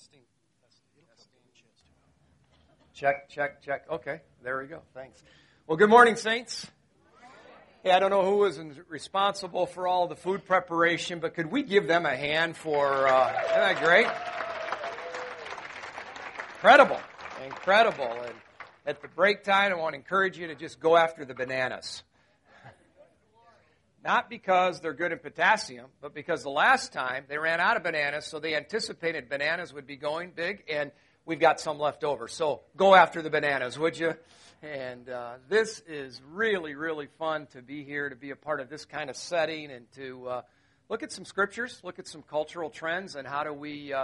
Check, check, check. Okay, there we go. Thanks. Well, good morning, saints. Hey, I don't know who was responsible for all the food preparation, but could we give them a hand for, isn't that great? Incredible. And at the break time, I want to encourage you to just go after the bananas. Not because they're good in potassium, but because the last time they ran out of bananas, so they anticipated bananas would be going big, and we've got some left over. So go after the bananas, would you? And this is really, really fun to be here, to be a part of this kind of setting, and to look at some scriptures, look at some cultural trends, and how do we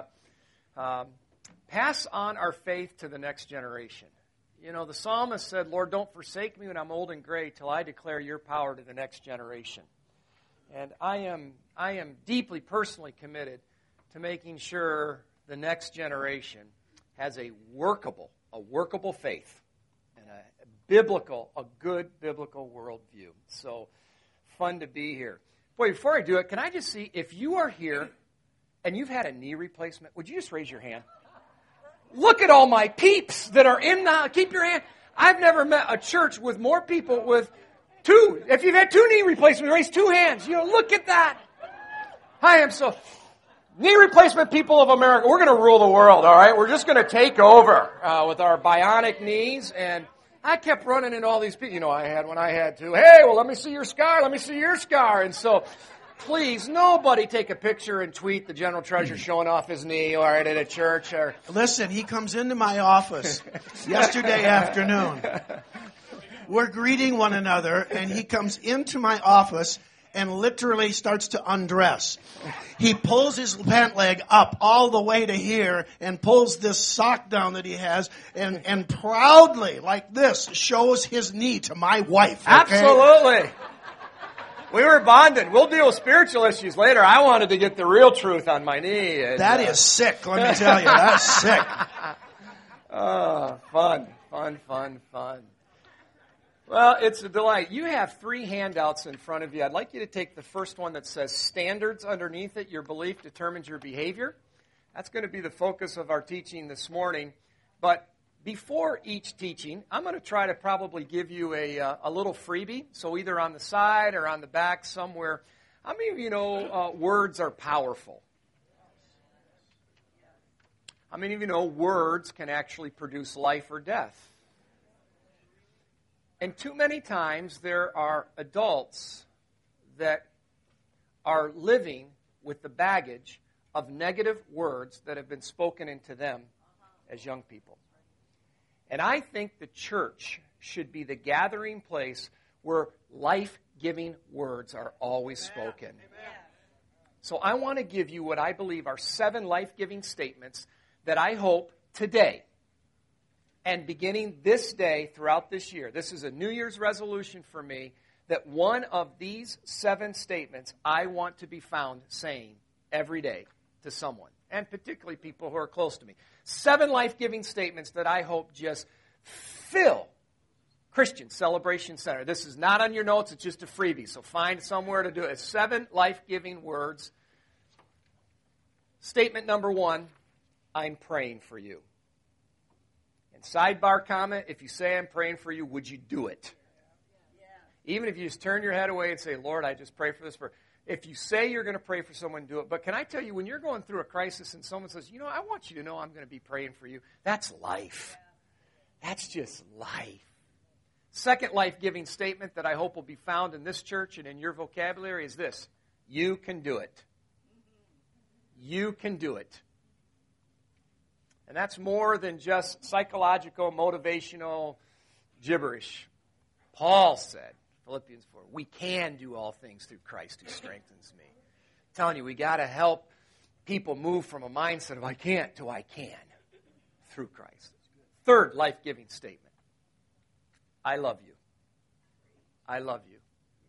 pass on our faith to the next generation. You know, the psalmist said, Lord, don't forsake me when I'm old and gray till I declare your power to the next generation. And I am deeply personally committed to making sure the next generation has a workable faith and a good biblical worldview. So fun to be here. Boy, before I do it, can I just see if you are here and you've had a knee replacement, would you just raise your hand? Look at all my peeps that are in the, keep your hand. I've never met a church with more people with two. If you've had two knee replacements, raise two hands. You know, look at that. I am so, knee replacement people of America, we're going to rule the world, all right? We're just going to take over with our bionic knees. And I kept running into all these people. You know, I had when I had to, hey, well, let me see your scar. Let me see your scar. And so, please, nobody take a picture and tweet the general treasurer showing off his knee, all right, at a church. Or listen, he comes into my office yesterday afternoon. We're greeting one another, and he comes into my office and literally starts to undress. He pulls his pant leg up all the way to here and pulls this sock down that he has and proudly, like this, shows his knee to my wife. Okay? Absolutely. We were bonded. We'll deal with spiritual issues later. I wanted to get the real truth on my knee. And, that is sick, let me tell you. That's sick. Fun. Well, it's a delight. You have 3 handouts in front of you. I'd like you to take the first one that says standards underneath it. Your belief determines your behavior. That's going to be the focus of our teaching this morning. But before each teaching, I'm going to try to probably give you a little freebie. So either on the side or on the back somewhere. How many of you know words are powerful? How many of you know words can actually produce life or death? And too many times there are adults that are living with the baggage of negative words that have been spoken into them as young people. And I think the church should be the gathering place where life-giving words are always spoken. So I want to give you what I believe are 7 life-giving statements that I hope today, and beginning this day throughout this year, this is a New Year's resolution for me, that one of these 7 statements I want to be found saying every day to someone, and particularly people who are close to me. 7 life-giving statements that I hope just fill Christian Celebration Center. This is not on your notes, it's just a freebie, so find somewhere to do it. 7 life-giving words. Statement number 1, I'm praying for you. And sidebar comment, if you say I'm praying for you, would you do it? Even if you just turn your head away and say, Lord, I just pray for this person. If you say you're going to pray for someone, do it. But can I tell you, when you're going through a crisis and someone says, you know, I want you to know I'm going to be praying for you, that's life. That's just life. Second life-giving statement that I hope will be found in this church and in your vocabulary is this: you can do it. You can do it. And that's more than just psychological, motivational gibberish. Paul said, Philippians 4, we can do all things through Christ who strengthens me. I'm telling you, we got to help people move from a mindset of I can't to I can through Christ. Third life-giving statement. I love you. I love you.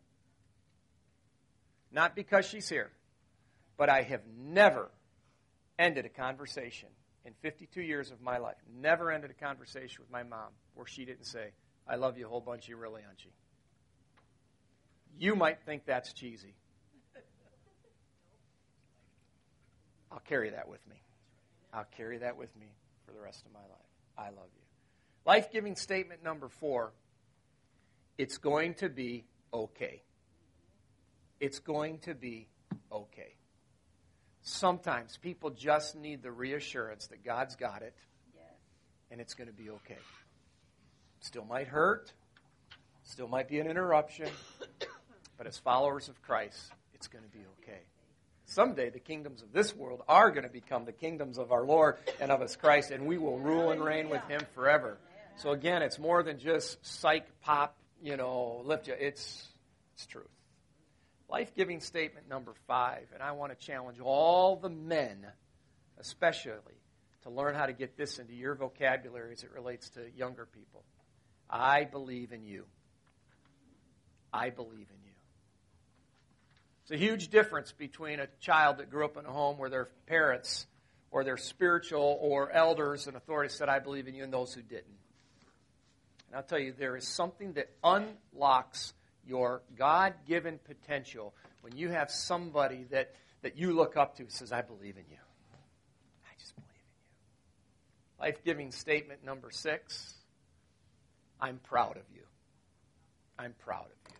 Not because she's here, but I have never ended a conversation in 52 years of my life. Never ended a conversation with my mom where she didn't say, I love you a whole bunch, you really, aren't you? You might think that's cheesy. I'll carry that with me. I'll carry that with me for the rest of my life. I love you. Life-giving statement number 4, it's going to be okay. It's going to be okay. Sometimes people just need the reassurance that God's got it, and it's going to be okay. Still might hurt, still might be an interruption, but as followers of Christ, it's going to be okay. Someday the kingdoms of this world are going to become the kingdoms of our Lord and of His Christ, and we will rule and reign with Him forever. So again, it's more than just psych pop, lift you. It's truth. Life-giving statement number 5, and I want to challenge all the men, especially, to learn how to get this into your vocabulary as it relates to younger people. I believe in you. I believe in you. It's a huge difference between a child that grew up in a home where their parents or their spiritual or elders and authorities said, I believe in you, and those who didn't. And I'll tell you, there is something that unlocks your God-given potential when you have somebody that you look up to who says, I believe in you. I just believe in you. Life-giving statement number 6, I'm proud of you. I'm proud of you.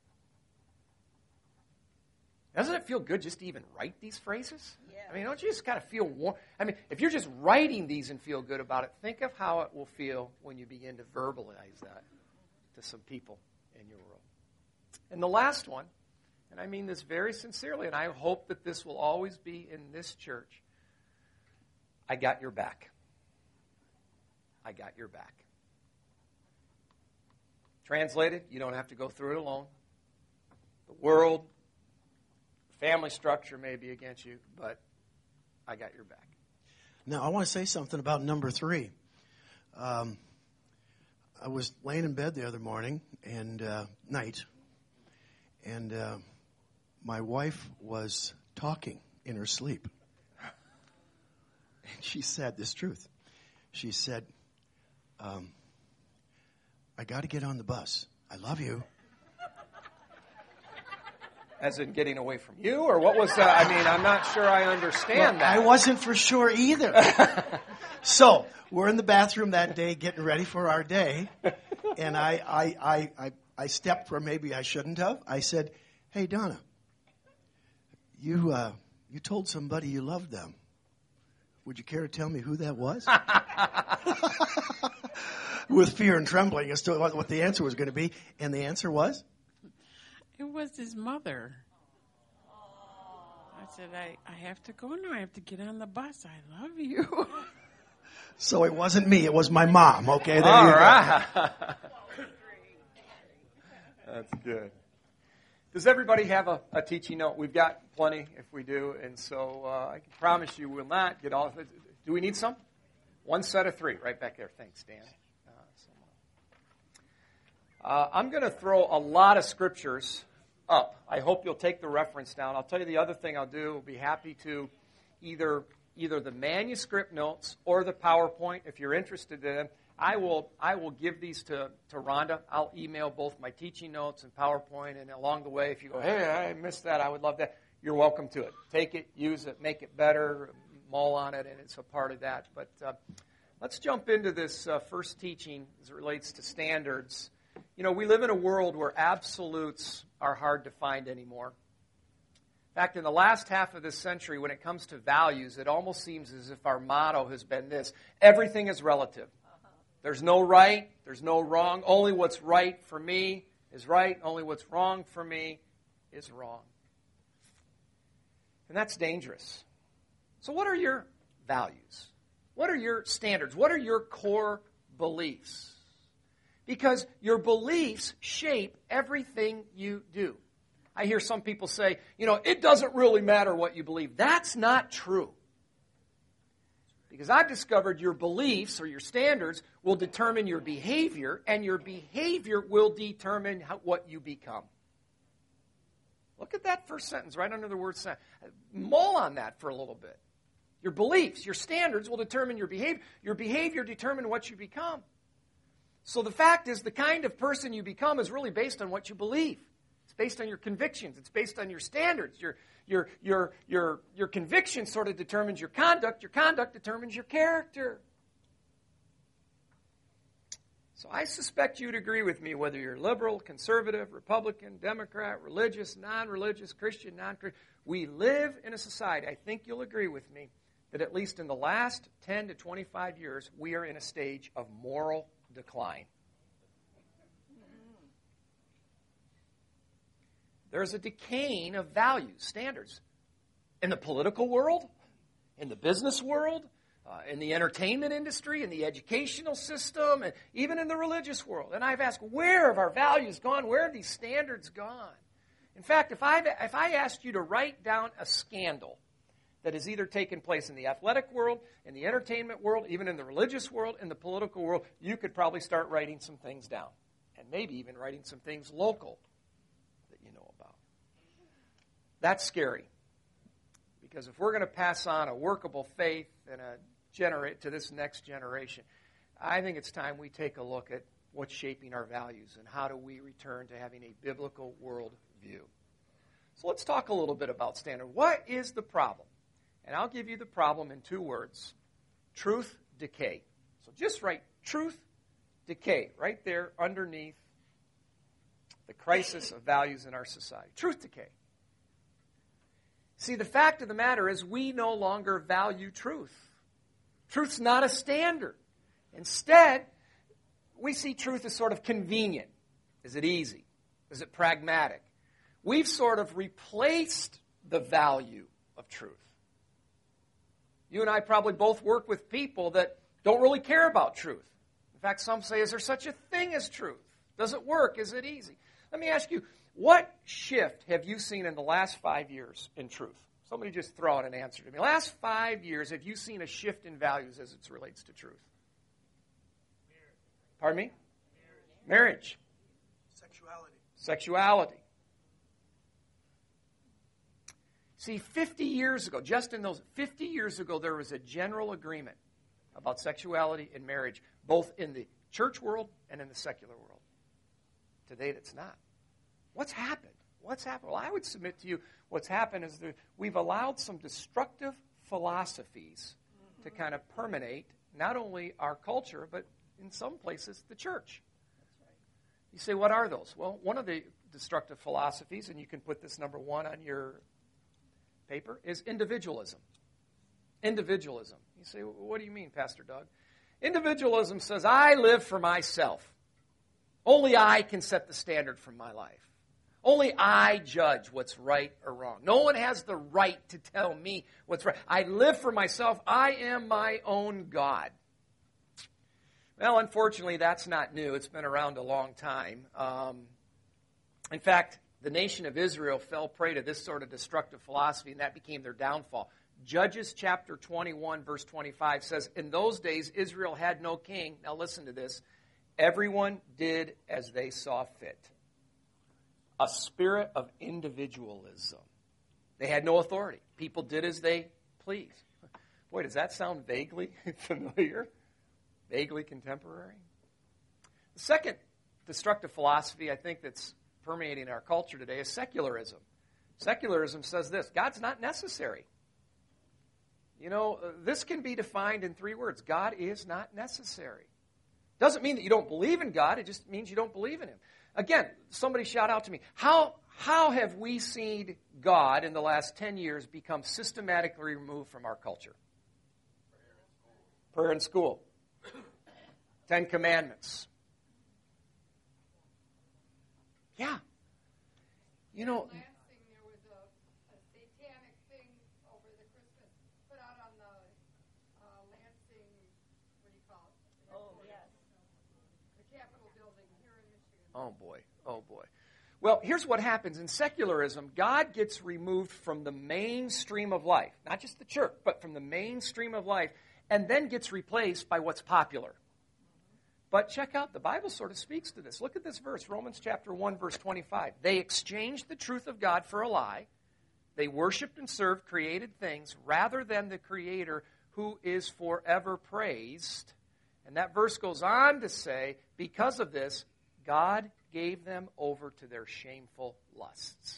Doesn't it feel good just to even write these phrases? Yeah. I mean, don't you just kind of feel warm? I mean, if you're just writing these and feel good about it, think of how it will feel when you begin to verbalize that to some people in your world. And the last one, and I mean this very sincerely, and I hope that this will always be in this church, I got your back. I got your back. Translated, you don't have to go through it alone. The world, family structure may be against you, but I got your back. Now, I want to say something about number 3. I was laying in bed the other morning and night, and my wife was talking in her sleep. And she said this truth. She said, I got to get on the bus. I love you. As in getting away from you, or what was that? I mean, I'm not sure I understand that. I wasn't for sure either. So we're in the bathroom that day getting ready for our day, and I stepped where maybe I shouldn't have. I said, hey, Donna, you told somebody you loved them. Would you care to tell me who that was? With fear and trembling as to what the answer was going to be. And the answer was? It was his mother. I said, I have to go now. I have to get on the bus. I love you. So it wasn't me. It was my mom. Okay, there All you right. Go. That's good. Does everybody have a teaching note? We've got plenty if we do. And so I can promise you we'll not get all of it. Do we need some? One set of 3 right back there. Thanks, Dan. I'm going to throw a lot of scriptures up. I hope you'll take the reference down. I'll tell you the other thing I'll do. I'll be happy to either the manuscript notes or the PowerPoint, if you're interested in them. I will give these to Rhonda. I'll email both my teaching notes and PowerPoint, and along the way, if you go, hey, I missed that, I would love that, you're welcome to it. Take it, use it, make it better, mull on it, and it's a part of that. But let's jump into this first teaching as it relates to standards. We live in a world where absolutes are hard to find anymore. In fact, in the last half of this century, when it comes to values, it almost seems as if our motto has been this: everything is relative. There's no right, there's no wrong. Only what's right for me is right. Only what's wrong for me is wrong. And that's dangerous. So what are your values? What are your standards? What are your core beliefs? Because your beliefs shape everything you do. I hear some people say, it doesn't really matter what you believe. That's not true. Because I've discovered your beliefs or your standards will determine your behavior, and your behavior will determine what you become. Look at that first sentence right under the word sentence. Mull on that for a little bit. Your beliefs, your standards will determine your behavior. Your behavior determines what you become. So the fact is, the kind of person you become is really based on what you believe. It's based on your convictions. It's based on your standards. Your conviction sort of determines your conduct. Your conduct determines your character. So I suspect you'd agree with me whether you're liberal, conservative, Republican, Democrat, religious, non-religious, Christian, non-Christian. We live in a society, I think you'll agree with me, that at least in the last 10 to 25 years, we are in a stage of moral decline. There's a decaying of values, standards. In the political world, in the business world, in the entertainment industry, in the educational system, and even in the religious world. And I've asked, where have our values gone? Where have these standards gone? In fact, if I asked you to write down a scandal that has either taken place in the athletic world, in the entertainment world, even in the religious world, in the political world, you could probably start writing some things down. And maybe even writing some things local that you know about. That's scary. Because if we're going to pass on a workable faith and generate to this next generation, I think it's time we take a look at what's shaping our values and how do we return to having a biblical worldview. So let's talk a little bit about standard. What is the problem? And I'll give you the problem in 2 words. Truth, decay. So just write truth, decay right there underneath the crisis of values in our society. Truth, decay. See, the fact of the matter is we no longer value truth. Truth's not a standard. Instead, we see truth as sort of convenient. Is it easy? Is it pragmatic? We've sort of replaced the value of truth. You and I probably both work with people that don't really care about truth. In fact, some say, is there such a thing as truth? Does it work? Is it easy? Let me ask you, what shift have you seen in the last 5 years in truth? Somebody just throw out an answer to me. Last 5 years, have you seen a shift in values as it relates to truth? Pardon me? Marriage. Sexuality. See, 50 years ago, just in those 50 years ago, there was a general agreement about sexuality and marriage, both in the church world and in the secular world. Today, that's not. What's happened? Well, I would submit to you what's happened is that we've allowed some destructive philosophies to kind of permeate not only our culture, but in some places, the church. You say, what are those? Well, one of the destructive philosophies, and you can put this number 1 on your paper, is individualism. Individualism. You say, what do you mean, Pastor Doug? Individualism says, I live for myself. Only I can set the standard for my life. Only I judge what's right or wrong. No one has the right to tell me what's right. I live for myself. I am my own God. Well, unfortunately, that's not new. It's been around a long time. In fact, the nation of Israel fell prey to this sort of destructive philosophy, and that became their downfall. Judges chapter 21, verse 25 says, in those days, Israel had no king. Now listen to this. Everyone did as they saw fit. A spirit of individualism. They had no authority. People did as they pleased. Boy, does that sound vaguely familiar? Vaguely contemporary? The second destructive philosophy I think that's permeating our culture today is secularism. Secularism says this: God's not necessary. You know, this can be defined in 3 words. God is not necessary. Doesn't mean that you don't believe in God. It just means you don't believe in Him. Again, somebody shout out to me, how have we seen God in the last 10 years become systematically removed from our culture? Prayer in school. 10 Commandments. Yeah. You know, Lansing, there was a satanic thing over the Christmas put out on the Lansing, what do you call it? Oh, yes. The Capitol building here in Michigan. oh boy. Well, here's what happens. In secularism, God gets removed from the mainstream of life. Not just the church, but from the mainstream of life, and then gets replaced by what's popular. But check out, the Bible sort of speaks to this. Look at this verse, Romans chapter 1, verse 25. They exchanged the truth of God for a lie. They worshiped and served created things rather than the Creator who is forever praised. And that verse goes on to say, because of this, God gave them over to their shameful lusts.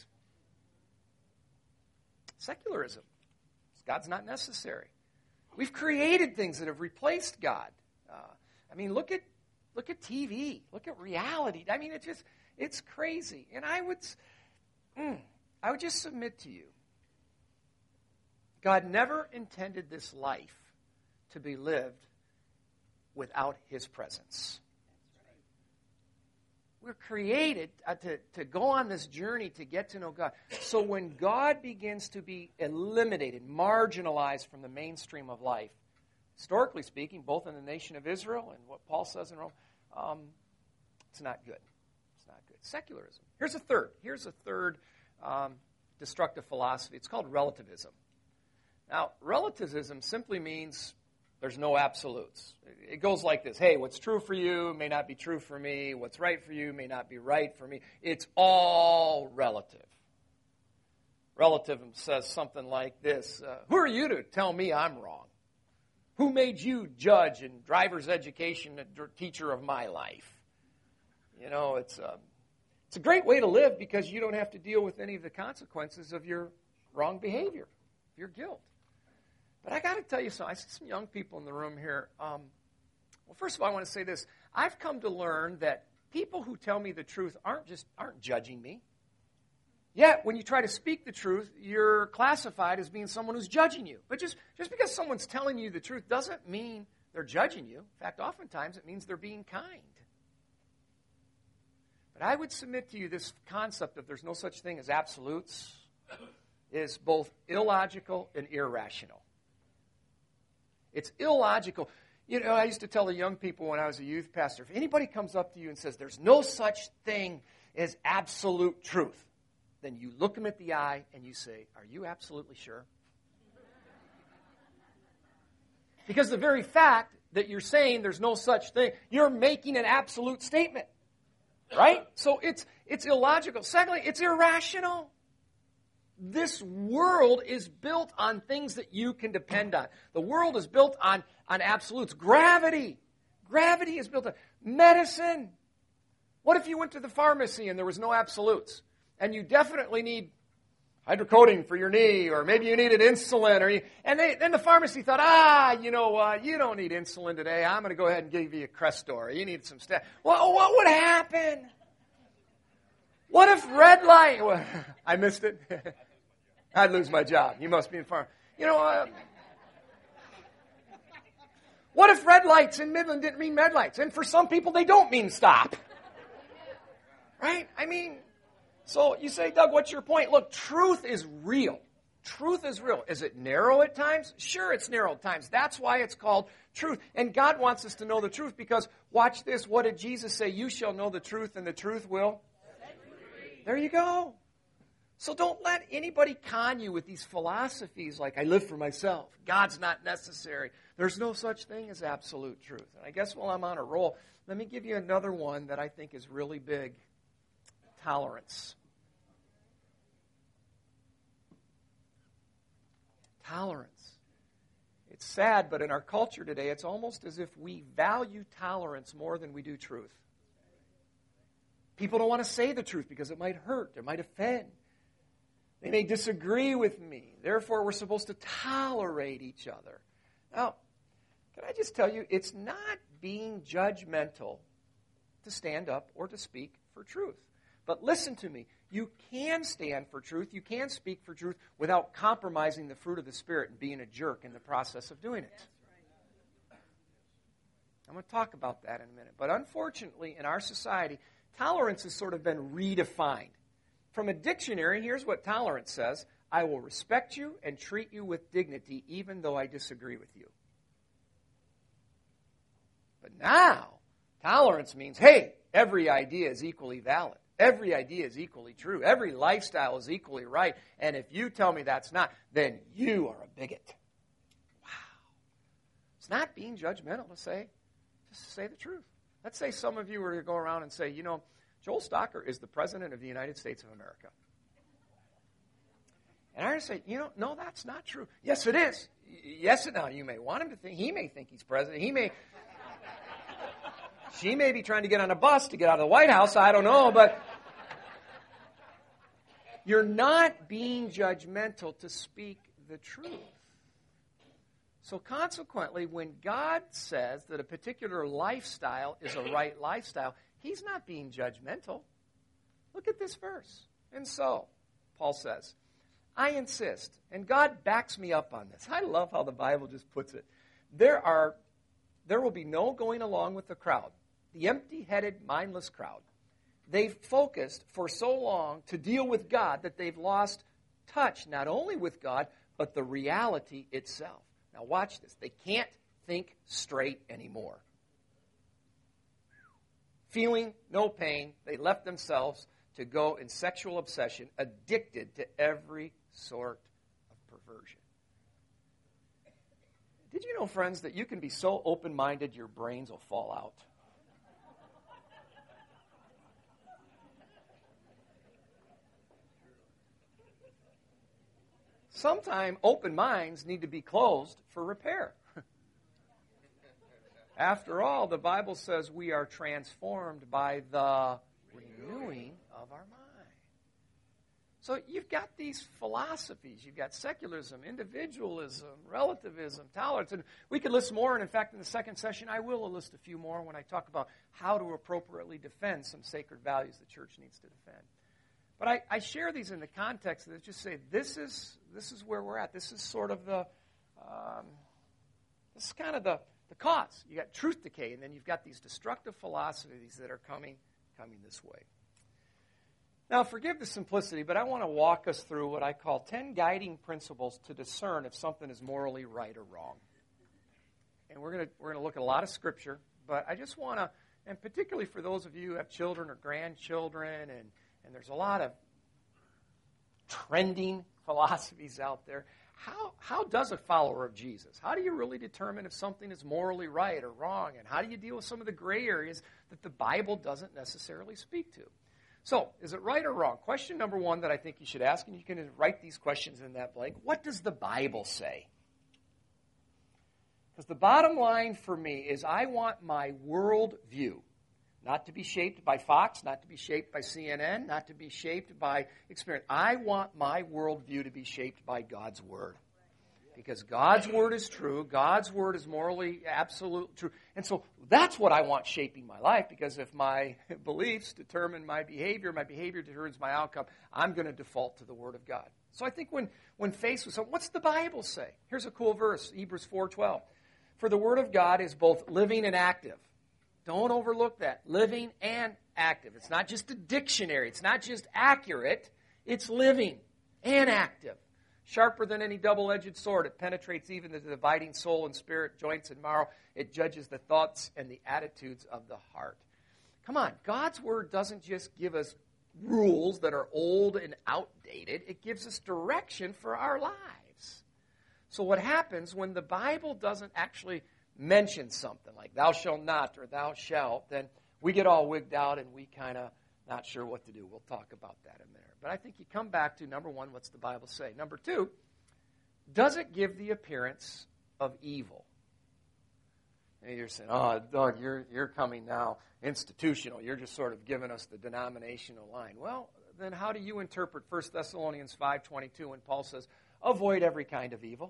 Secularism. God's not necessary. We've created things that have replaced God. Look at TV. Look at reality. It's crazy. And I would just submit to you, God never intended this life to be lived without His presence. We're created to go on this journey to get to know God. So when God begins to be eliminated, marginalized from the mainstream of life, historically speaking, both in the nation of Israel and what Paul says in Rome, it's not good. It's not good. Secularism. Here's a third destructive philosophy. It's called relativism. Now, relativism simply means there's no absolutes. It goes like this. Hey, what's true for you may not be true for me. What's right for you may not be right for me. It's all relative. Relativism says something like this. Who are you to tell me I'm wrong? Who made you judge and driver's education teacher of my life? It's a great way to live because you don't have to deal with any of the consequences of your wrong behavior, your guilt. But I got to tell you something. I see some young people in the room here. Well, first of all, I want to say this. I've come to learn that people who tell me the truth aren't judging me. Yet, when you try to speak the truth, you're classified as being someone who's judging you. But just because someone's telling you the truth doesn't mean they're judging you. In fact, oftentimes it means they're being kind. But I would submit to you this concept of there's no such thing as absolutes is both illogical and irrational. It's illogical. I used to tell the young people when I was a youth pastor, if anybody comes up to you and says there's no such thing as absolute truth, then you look them at the eye and you say, are you absolutely sure? Because the very fact that you're saying there's no such thing, you're making an absolute statement. Right? So it's illogical. Secondly, it's irrational. This world is built on things that you can depend on. The world is built on absolutes. Gravity is built on medicine. What if you went to the pharmacy and there was no absolutes? And you definitely need hydrocodone for your knee, or maybe you needed insulin, then the pharmacy thought, you know what, you don't need insulin today. I'm going to go ahead and give you a Crestor. You need some stuff. Well, what would happen? What if red light? Well, I missed it. I'd lose my job. You must be in farm. What if red lights in Midland didn't mean red lights? And for some people, they don't mean stop. Right? So you say, Doug, what's your point? Look, truth is real. Truth is real. Is it narrow at times? Sure, it's narrow at times. That's why it's called truth. And God wants us to know the truth because, watch this, what did Jesus say? You shall know the truth, and the truth will set you free. There you go. So don't let anybody con you with these philosophies like, I live for myself. God's not necessary. There's no such thing as absolute truth. And I guess while I'm on a roll, let me give you another one that I think is really big. Tolerance. Tolerance. It's sad, but in our culture today, it's almost as if we value tolerance more than we do truth. People don't want to say the truth because it might hurt, it might offend. They may disagree with me. Therefore, we're supposed to tolerate each other. Now, can I just tell you, it's not being judgmental to stand up or to speak for truth. But listen to me. You can stand for truth. You can speak for truth without compromising the fruit of the Spirit and being a jerk in the process of doing it. I'm going to talk about that in a minute. But unfortunately, in our society, tolerance has sort of been redefined. From a dictionary, here's what tolerance says. I will respect you and treat you with dignity even though I disagree with you. But now, tolerance means, hey, every idea is equally valid. Every idea is equally true. Every lifestyle is equally right. And if you tell me that's not, then you are a bigot. Wow. It's not being judgmental to say, just to say the truth. Let's say some of you were to go around and say, Joel Stocker is the President of the United States of America. And I would say, no, that's not true. Yes, it is. Yes, now you may want him to think. He may think he's president. He may. She may be trying to get on a bus to get out of the White House. I don't know, but you're not being judgmental to speak the truth. So consequently, when God says that a particular lifestyle is a right lifestyle, he's not being judgmental. Look at this verse. And so, Paul says, I insist, and God backs me up on this. I love how the Bible just puts it. There will be no going along with the crowd, the empty-headed, mindless crowd. They've focused for so long to deal with God that they've lost touch not only with God, but the reality itself. Now watch this. They can't think straight anymore. Feeling no pain, they left themselves to go in sexual obsession, addicted to every sort of perversion. Did you know, friends, that you can be so open-minded your brains will fall out? Sometimes open minds need to be closed for repair. After all, the Bible says we are transformed by the renewing of our mind. So you've got these philosophies. You've got secularism, individualism, relativism, tolerance. And we could list more. And in fact, in the second session, I will list a few more when I talk about how to appropriately defend some sacred values the church needs to defend. But I share these in the context that just say this is where we're at. This is sort of this is kind of the cause. You got truth decay, and then you've got these destructive philosophies that are coming this way. Now, forgive the simplicity, but I want to walk us through what I call 10 guiding principles to discern if something is morally right or wrong. And we're going to look at a lot of Scripture, but I just want to, and particularly for those of you who have children or grandchildren, and there's a lot of trending philosophies out there, how does a follower of Jesus, how do you really determine if something is morally right or wrong, and how do you deal with some of the gray areas that the Bible doesn't necessarily speak to? So, is it right or wrong? Question number one that I think you should ask, and you can write these questions in that blank. What does the Bible say? Because the bottom line for me is I want my world view not to be shaped by Fox, not to be shaped by CNN, not to be shaped by experience. I want my worldview to be shaped by God's Word. Because God's Word is true. God's Word is morally absolute true. And so that's what I want shaping my life, because if my beliefs determine my behavior determines my outcome, I'm going to default to the Word of God. So I think when faced with something, what's the Bible say? Here's a cool verse, Hebrews 4:12. For the Word of God is both living and active. Don't overlook that. Living and active. It's not just a dictionary. It's not just accurate. It's living and active. Sharper than any double-edged sword. It penetrates even the dividing soul and spirit, joints and marrow. It judges the thoughts and the attitudes of the heart. Come on. God's Word doesn't just give us rules that are old and outdated. It gives us direction for our lives. So what happens when the Bible doesn't actually mention something like thou shalt not or thou shalt, then we get all wigged out and we kind of not sure what to do. We'll talk about that in a minute. But I think you come back to, number one, what's the Bible say? Number two, does it give the appearance of evil? And you're saying, oh, Doug, you're coming now institutional. You're just sort of giving us the denominational line. Well, then how do you interpret 1 Thessalonians 5:22 when Paul says, avoid every kind of evil?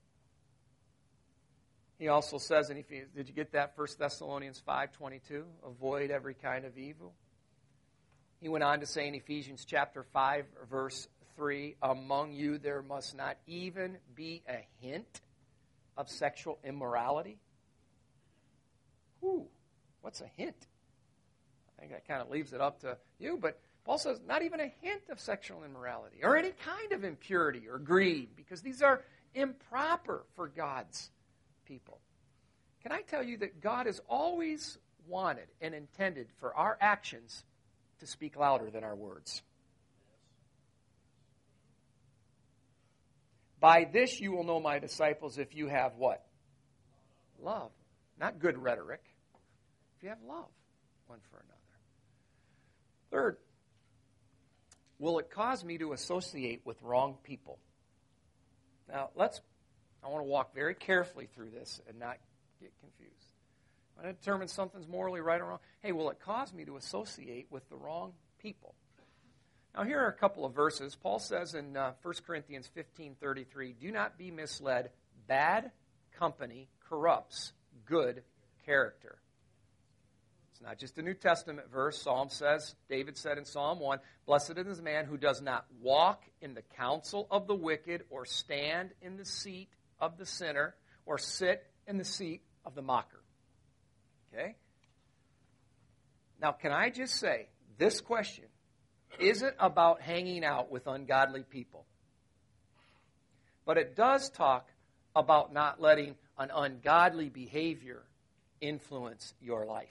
He also says, and did you get that, 1 Thessalonians 5:22? Avoid every kind of evil. He went on to say in Ephesians chapter 5, verse 3, among you there must not even be a hint of sexual immorality. Whew, what's a hint? I think that kind of leaves it up to you, but Paul says not even a hint of sexual immorality or any kind of impurity or greed, because these are improper for God's people. Can I tell you that God has always wanted and intended for our actions to speak louder than our words? By this you will know my disciples if you have what? Love. Not good rhetoric. If you have love one for another. Third, will it cause me to associate with wrong people? Now, I want to walk very carefully through this and not get confused. When I determine something's morally right or wrong, hey, will it cause me to associate with the wrong people? Now, here are a couple of verses. Paul says in 1 Corinthians 15:33, do not be misled. Bad company corrupts good character. It's not just a New Testament verse. Psalm says, David said in Psalm 1, blessed is the man who does not walk in the counsel of the wicked, or stand in the seat of the sinner, or sit in the seat of the mocker. Okay? Now, can I just say, this question isn't about hanging out with ungodly people. But it does talk about not letting an ungodly behavior influence your life.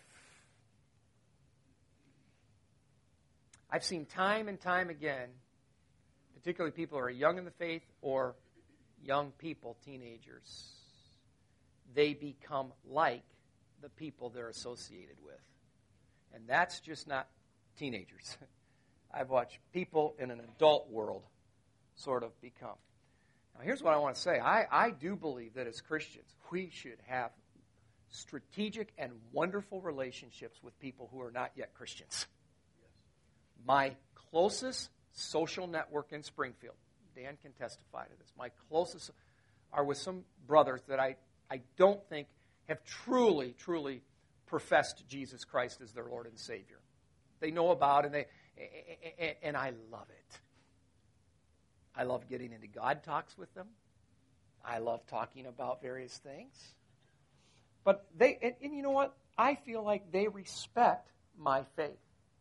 I've seen time and time again, particularly people who are young in the faith or young people, teenagers, they become like the people they're associated with. And that's just not teenagers. I've watched people in an adult world sort of become. Now, here's what I want to say. I do believe that as Christians, we should have strategic and wonderful relationships with people who are not yet Christians. My closest social network in Springfield, Dan can testify to this, my closest are with some brothers that I don't think have truly professed Jesus Christ as their Lord and Savior. They know about it, and I love it. I love getting into God talks with them. I love talking about various things. But and you know what? I feel like they respect my faith.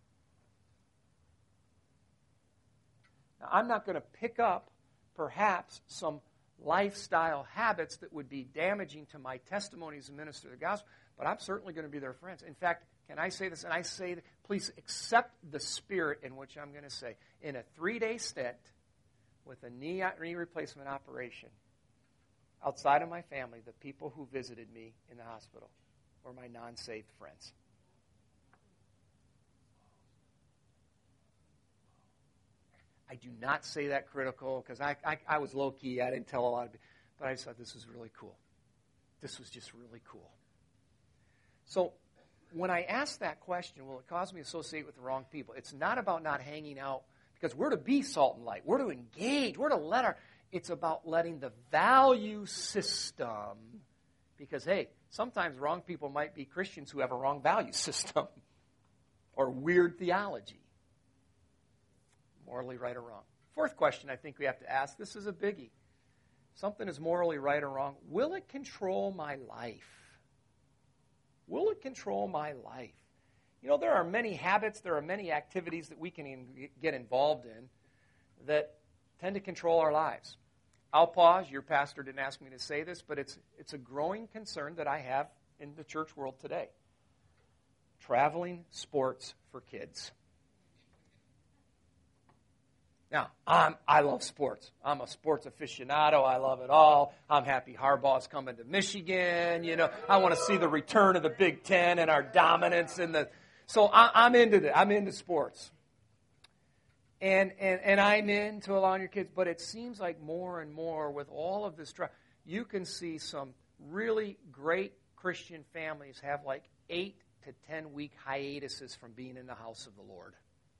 Now, I'm not going to pick up, perhaps, some lifestyle habits that would be damaging to my testimony as a minister of the gospel, but I'm certainly going to be their friends. In fact, can I say this? And I say, please accept the spirit in which I'm going to say. In a 3-day stint with a knee replacement operation, outside of my family, the people who visited me in the hospital were my non-saved friends. I do not say that critical because I was low-key. I didn't tell a lot of people. But I just thought this was really cool. This was just really cool. So when I ask that question, will it cause me to associate with the wrong people? It's not about not hanging out because we're to be salt and light. We're to engage. We're to let our... It's about letting the value system... Because, hey, sometimes wrong people might be Christians who have a wrong value system or weird theology. Morally right or wrong. Fourth question I think we have to ask, this is a biggie. Something is morally right or wrong. Will it control my life? Will it control my life? You know, there are many habits, there are many activities that we can get involved in that tend to control our lives. I'll pause. Your pastor didn't ask me to say this, but it's a growing concern that I have in the church world today. Traveling sports for kids. Now, I love sports. I'm a sports aficionado. I love it all. I'm happy Harbaugh's coming to Michigan. You know, I want to see the return of the Big Ten and our dominance in the. So I'm into that. I'm into sports, and I'm into allowing your kids. But it seems like more and more with all of this, you can see some really great Christian families have like 8 to 10 week hiatuses from being in the house of the Lord.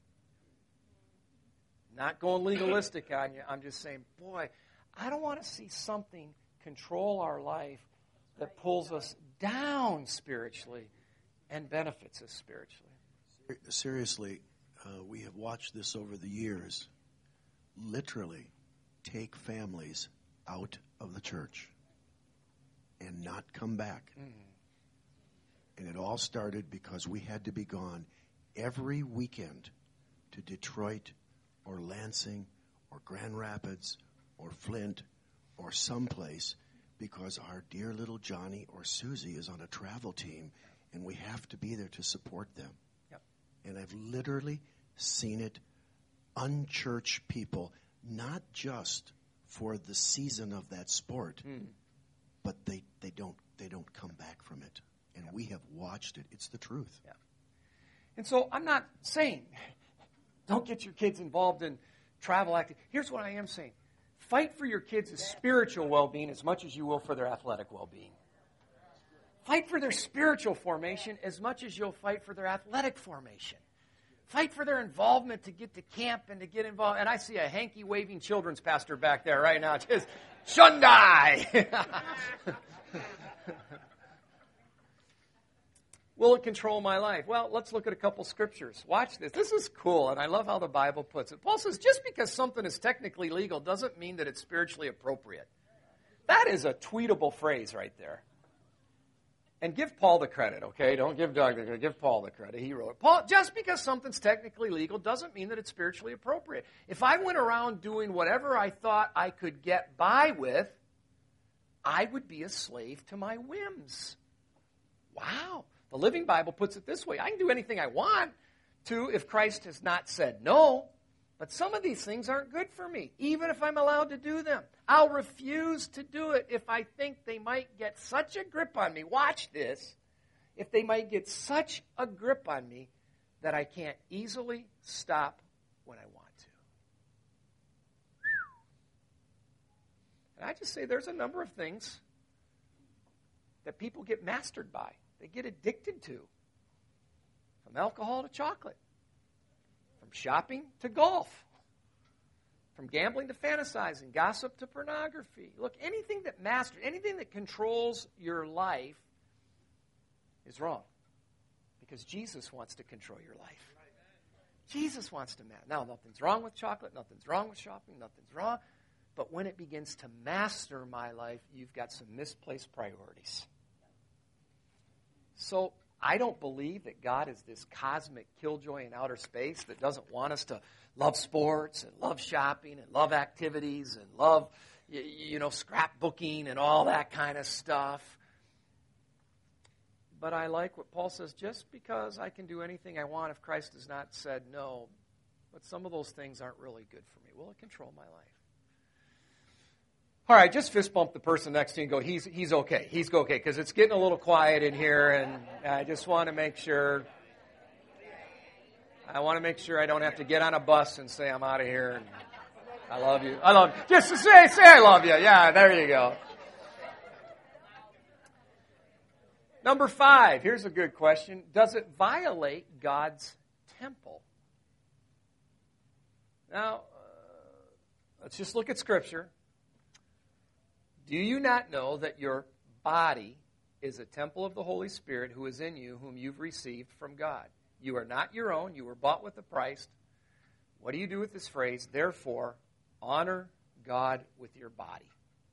Not going legalistic on you. I'm just saying, boy, I don't want to see something control our life that pulls us down spiritually and benefits us spiritually. Seriously, we have watched this over the years. Literally take families out of the church and not come back. And it all started because we had to be gone every weekend to Detroit or Lansing, or Grand Rapids, or Flint, or someplace, because our dear little Johnny or Susie is on a travel team, and we have to be there to support them. Yep. And I've literally seen it, unchurched people, not just for the season of that sport, but they don't come back from it. And we have watched it. It's the truth. Yeah. And so I'm not saying... Don't get your kids involved in travel activity. Here's what I am saying. Fight for your kids' spiritual well-being as much as you will for their athletic well-being. Fight for their spiritual formation as much as you'll fight for their athletic formation. Fight for their involvement to get to camp and to get involved. And I see a hanky-waving children's pastor back there right now. Just, Shundai! Will it control my life? Well, let's look at a couple scriptures. Watch this. This is cool, and I love how the Bible puts it. Paul says, just because something is technically legal doesn't mean that it's spiritually appropriate. That is a tweetable phrase right there. And give Paul the credit, okay? Don't give Doug the credit. Give Paul the credit. He wrote it. Paul, just because something's technically legal doesn't mean that it's spiritually appropriate. If I went around doing whatever I thought I could get by with, I would be a slave to my whims. Wow. The Living Bible puts it this way. I can do anything I want to if Christ has not said no. But some of these things aren't good for me, even if I'm allowed to do them. I'll refuse to do it if I think they might get such a grip on me. Watch this. If they might get such a grip on me that I can't easily stop when I want to. And I just say there's a number of things that people get mastered by. They get addicted to. From alcohol to chocolate. From shopping to golf. From gambling to fantasizing. Gossip to pornography. Look, anything that masters, anything that controls your life is wrong. Because Jesus wants to control your life. Jesus wants to master. Now, nothing's wrong with chocolate. Nothing's wrong with shopping. Nothing's wrong. But when it begins to master my life, you've got some misplaced priorities. So I don't believe that God is this cosmic killjoy in outer space that doesn't want us to love sports and love shopping and love activities and love, scrapbooking and all that kind of stuff. But I like what Paul says, just because I can do anything I want if Christ has not said no, but some of those things aren't really good for me. Will it control my life? All right, just fist bump the person next to you and go, he's okay. He's okay, because it's getting a little quiet in here, and I just want to make sure. I want to make sure I don't have to get on a bus and say I'm out of here. And I love you. I love you. Just say I love you. Yeah, there you go. Number 5, here's a good question. Does it violate God's temple? Now, let's just look at Scripture. Do you not know that your body is a temple of the Holy Spirit who is in you, whom you've received from God? You are not your own. You were bought with a price. What do you do with this phrase? Therefore, honor God with your body.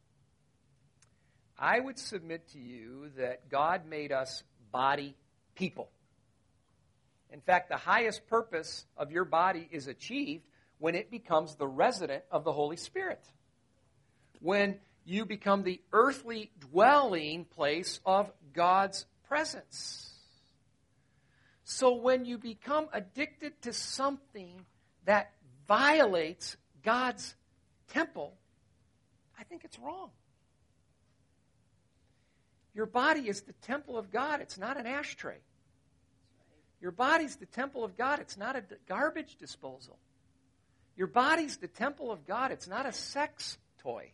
I would submit to you that God made us body people. In fact, the highest purpose of your body is achieved when it becomes the resident of the Holy Spirit. When you become the earthly dwelling place of God's presence. So when you become addicted to something that violates God's temple, I think it's wrong. Your body is the temple of God. It's not an ashtray. Your body's the temple of God. It's not a garbage disposal. Your body's the temple of God. It's not a sex toy.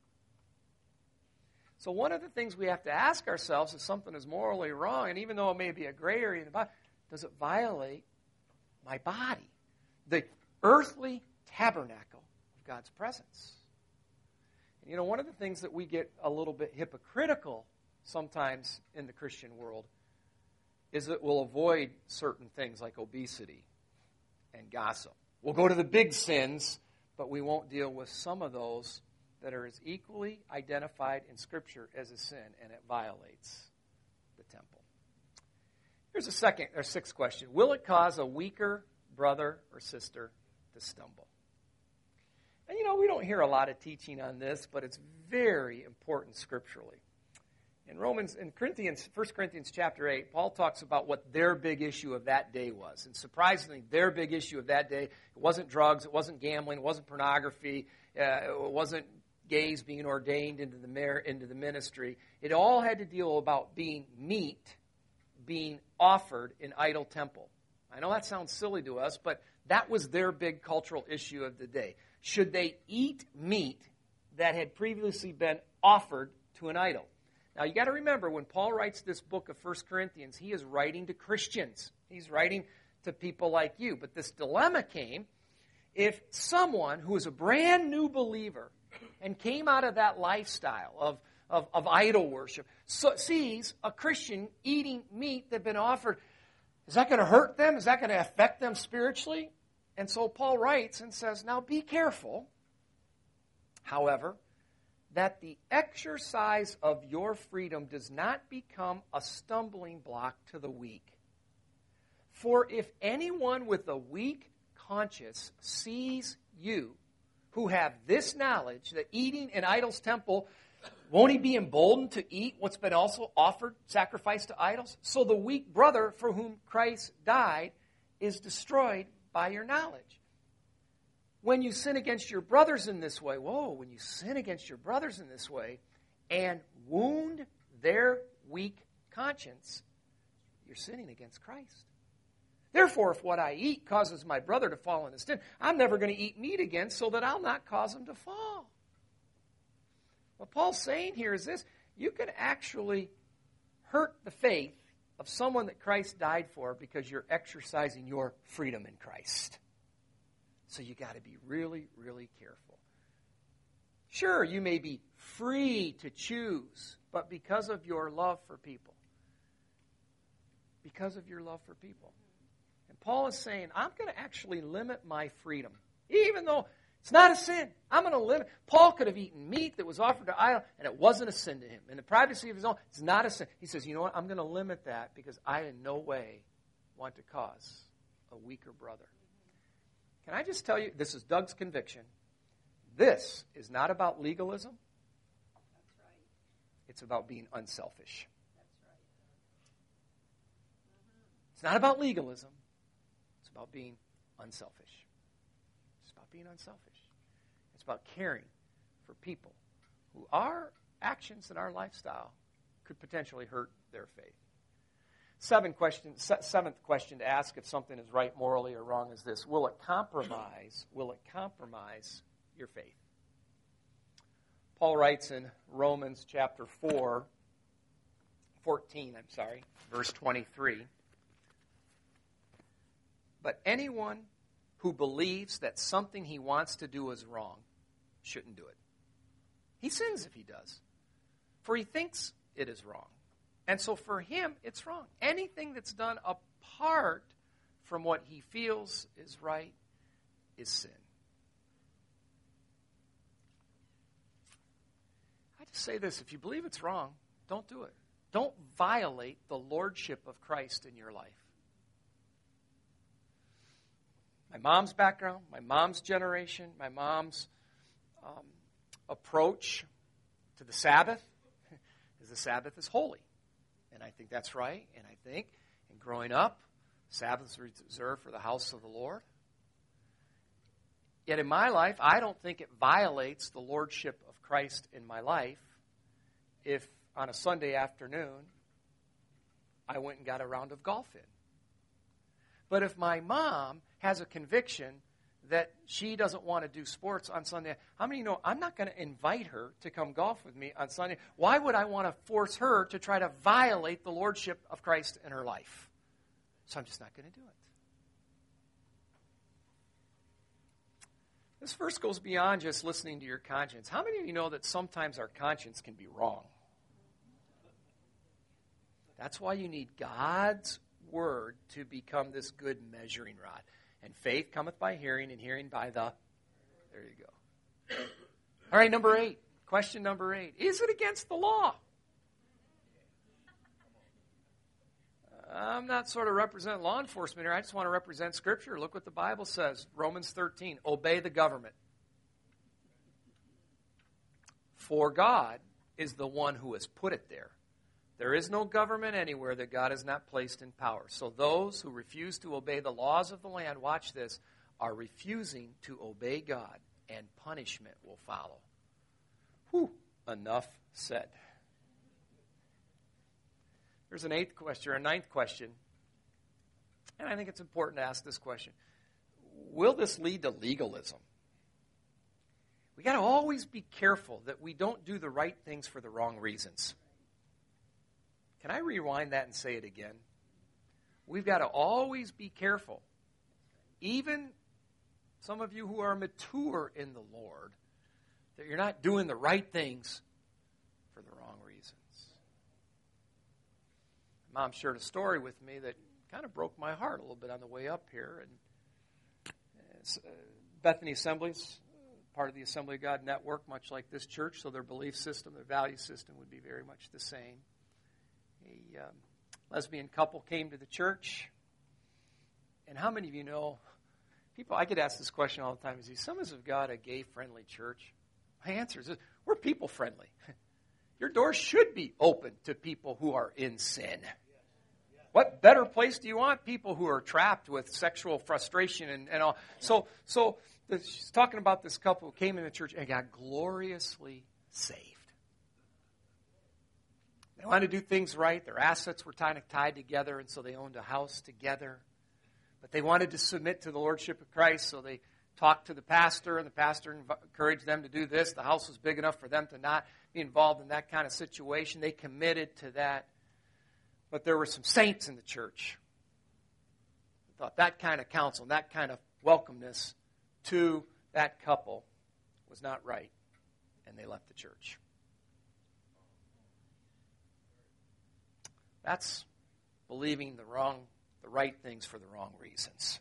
So one of the things we have to ask ourselves if something is morally wrong, and even though it may be a gray area in the body, does it violate my body? The earthly tabernacle of God's presence. And one of the things that we get a little bit hypocritical sometimes in the Christian world is that we'll avoid certain things like obesity and gossip. We'll go to the big sins, but we won't deal with some of those that are as equally identified in Scripture as a sin, and it violates the temple. Here's a sixth question. Will it cause a weaker brother or sister to stumble? And we don't hear a lot of teaching on this, but it's very important scripturally. In 1 Corinthians chapter 8, Paul talks about what their big issue of that day was. And surprisingly, their big issue of that day, it wasn't drugs, it wasn't gambling, it wasn't pornography, it wasn't gays being ordained into the ministry. It all had to deal about being offered in idol temple. I know that sounds silly to us, but that was their big cultural issue of the day. Should they eat meat that had previously been offered to an idol? Now, you got to remember, when Paul writes this book of 1 Corinthians, he is writing to Christians. He's writing to people like you. But this dilemma came if someone who is a brand new believer and came out of that lifestyle of idol worship sees a Christian eating meat that had been offered. Is that going to hurt them? Is that going to affect them spiritually? And so Paul writes and says, now be careful, however, that the exercise of your freedom does not become a stumbling block to the weak. For if anyone with a weak conscience sees you, who have this knowledge, that eating in idol's temple, won't he be emboldened to eat what's been also offered, sacrificed to idols? So the weak brother for whom Christ died is destroyed by your knowledge. When you sin against your brothers in this way, when you sin against your brothers in this way and wound their weak conscience, you're sinning against Christ. Therefore, if what I eat causes my brother to fall into sin, I'm never going to eat meat again so that I'll not cause him to fall. What Paul's saying here is this: you can actually hurt the faith of someone that Christ died for because you're exercising your freedom in Christ. So you got to be really, really careful. Sure, you may be free to choose, but because of your love for people. Because of your love for people. And Paul is saying, I'm going to actually limit my freedom. Even though it's not a sin. I'm going to limit. Paul could have eaten meat that was offered to idol, and it wasn't a sin to him. In the privacy of his own, it's not a sin. He says, you know what? I'm going to limit that because I in no way want to cause a weaker brother. Can I just tell you, this is Doug's conviction. This is not about legalism. That's right. It's about being unselfish. That's right. It's not about legalism. It's about being unselfish. It's about being unselfish. It's about caring for people who our actions and our lifestyle could potentially hurt their faith. Seventh question to ask if something is right morally or wrong is this: will it compromise your faith? Paul writes in Romans chapter 14, verse 23. But anyone who believes that something he wants to do is wrong shouldn't do it. He sins if he does, for he thinks it is wrong. And so for him, it's wrong. Anything that's done apart from what he feels is right is sin. I just say this: if you believe it's wrong, don't do it. Don't violate the lordship of Christ in your life. My mom's background, my mom's generation, my mom's approach to the Sabbath is the Sabbath is holy. And I think that's right. And I think in growing up, Sabbath is reserved for the house of the Lord. Yet in my life, I don't think it violates the lordship of Christ in my life if on a Sunday afternoon I went and got a round of golf in. But if my mom has a conviction that she doesn't want to do sports on Sunday, how many know I'm not going to invite her to come golf with me on Sunday? Why would I want to force her to try to violate the lordship of Christ in her life? So I'm just not going to do it. This verse goes beyond just listening to your conscience. How many of you know that sometimes our conscience can be wrong? That's why you need God's word to become this good measuring rod. And faith cometh by hearing, and hearing by the... There you go. All right, number 8. Question number 8. Is it against the law? I'm not sort of representing law enforcement here. I just want to represent Scripture. Look what the Bible says. Romans 13. Obey the government. For God is the one who has put it there. There is no government anywhere that God has not placed in power. So those who refuse to obey the laws of the land, watch this, are refusing to obey God, and punishment will follow. Whew, enough said. There's a ninth question, and I think it's important to ask this question. Will this lead to legalism? We got to always be careful that we don't do the right things for the wrong reasons. Can I rewind that and say it again? We've got to always be careful. Even some of you who are mature in the Lord, that you're not doing the right things for the wrong reasons. Mom shared a story with me that kind of broke my heart a little bit on the way up here. And Bethany Assemblies, part of the Assembly of God network, much like this church, so their belief system, their value system would be very much the same. A lesbian couple came to the church. And how many of you know, people, I get asked this question all the time, is the Assemblies of God a gay-friendly church? My answer is, we're people-friendly. Your doors should be open to people who are in sin. What better place do you want people who are trapped with sexual frustration and all? So she's talking about this couple who came in the church and got gloriously saved. They wanted to do things right. Their assets were kind of tied together, and so they owned a house together. But they wanted to submit to the Lordship of Christ, so they talked to the pastor, and the pastor encouraged them to do this. The house was big enough for them to not be involved in that kind of situation. They committed to that. But there were some saints in the church who thought that kind of counsel, that kind of welcomeness to that couple was not right, and they left the church. That's believing the right things for the wrong reasons.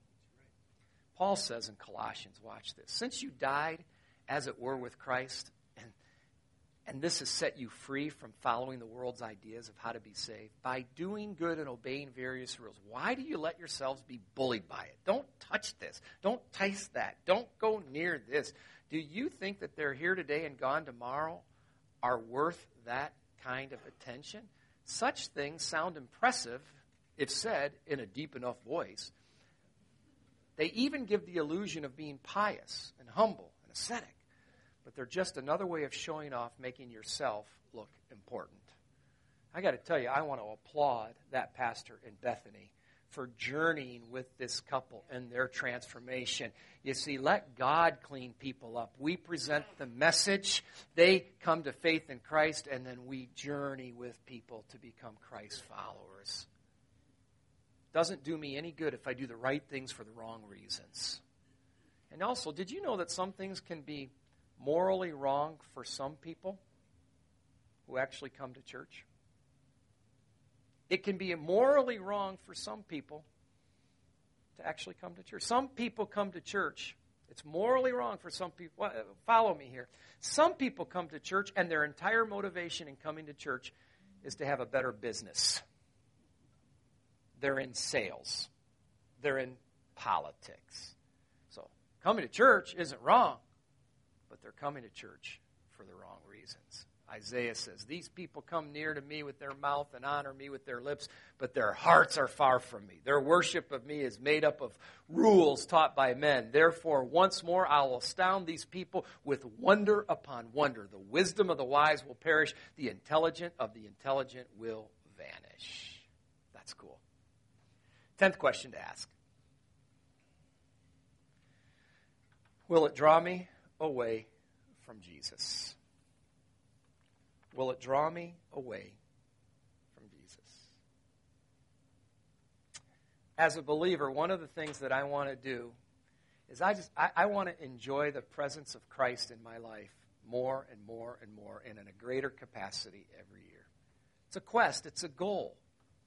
Paul says in Colossians, watch this, since you died, as it were, with Christ, and this has set you free from following the world's ideas of how to be saved, by doing good and obeying various rules. Why do you let yourselves be bullied by it? Don't touch this. Don't taste that. Don't go near this. Do you think that they're here today and gone tomorrow are worth that kind of attention? Such things sound impressive if said in a deep enough voice. They even give the illusion of being pious and humble and ascetic. But they're just another way of showing off, making yourself look important. I got to tell you, I want to applaud that pastor in Bethany for journeying with this couple and their transformation. You see, let God clean people up. We present the message, they come to faith in Christ, and then we journey with people to become Christ followers. Doesn't do me any good if I do the right things for the wrong reasons. And also, did you know that some things can be morally wrong for some people who actually come to church? It can be morally wrong for some people to actually come to church. Some people come to church. It's morally wrong for some people. Well, follow me here. Some people come to church and their entire motivation in coming to church is to have a better business. They're in sales. They're in politics. So coming to church isn't wrong, but they're coming to church for the wrong reasons. Isaiah says, these people come near to me with their mouth and honor me with their lips, but their hearts are far from me. Their worship of me is made up of rules taught by men. Therefore, once more, I will astound these people with wonder upon wonder. The wisdom of the wise will perish. The intelligent of the intelligent will vanish. That's cool. 10th question to ask. Will it draw me away from Jesus? Will it draw me away from Jesus? As a believer, one of the things that I want to do is I want to enjoy the presence of Christ in my life more and more and more and in a greater capacity every year. It's a quest. It's a goal.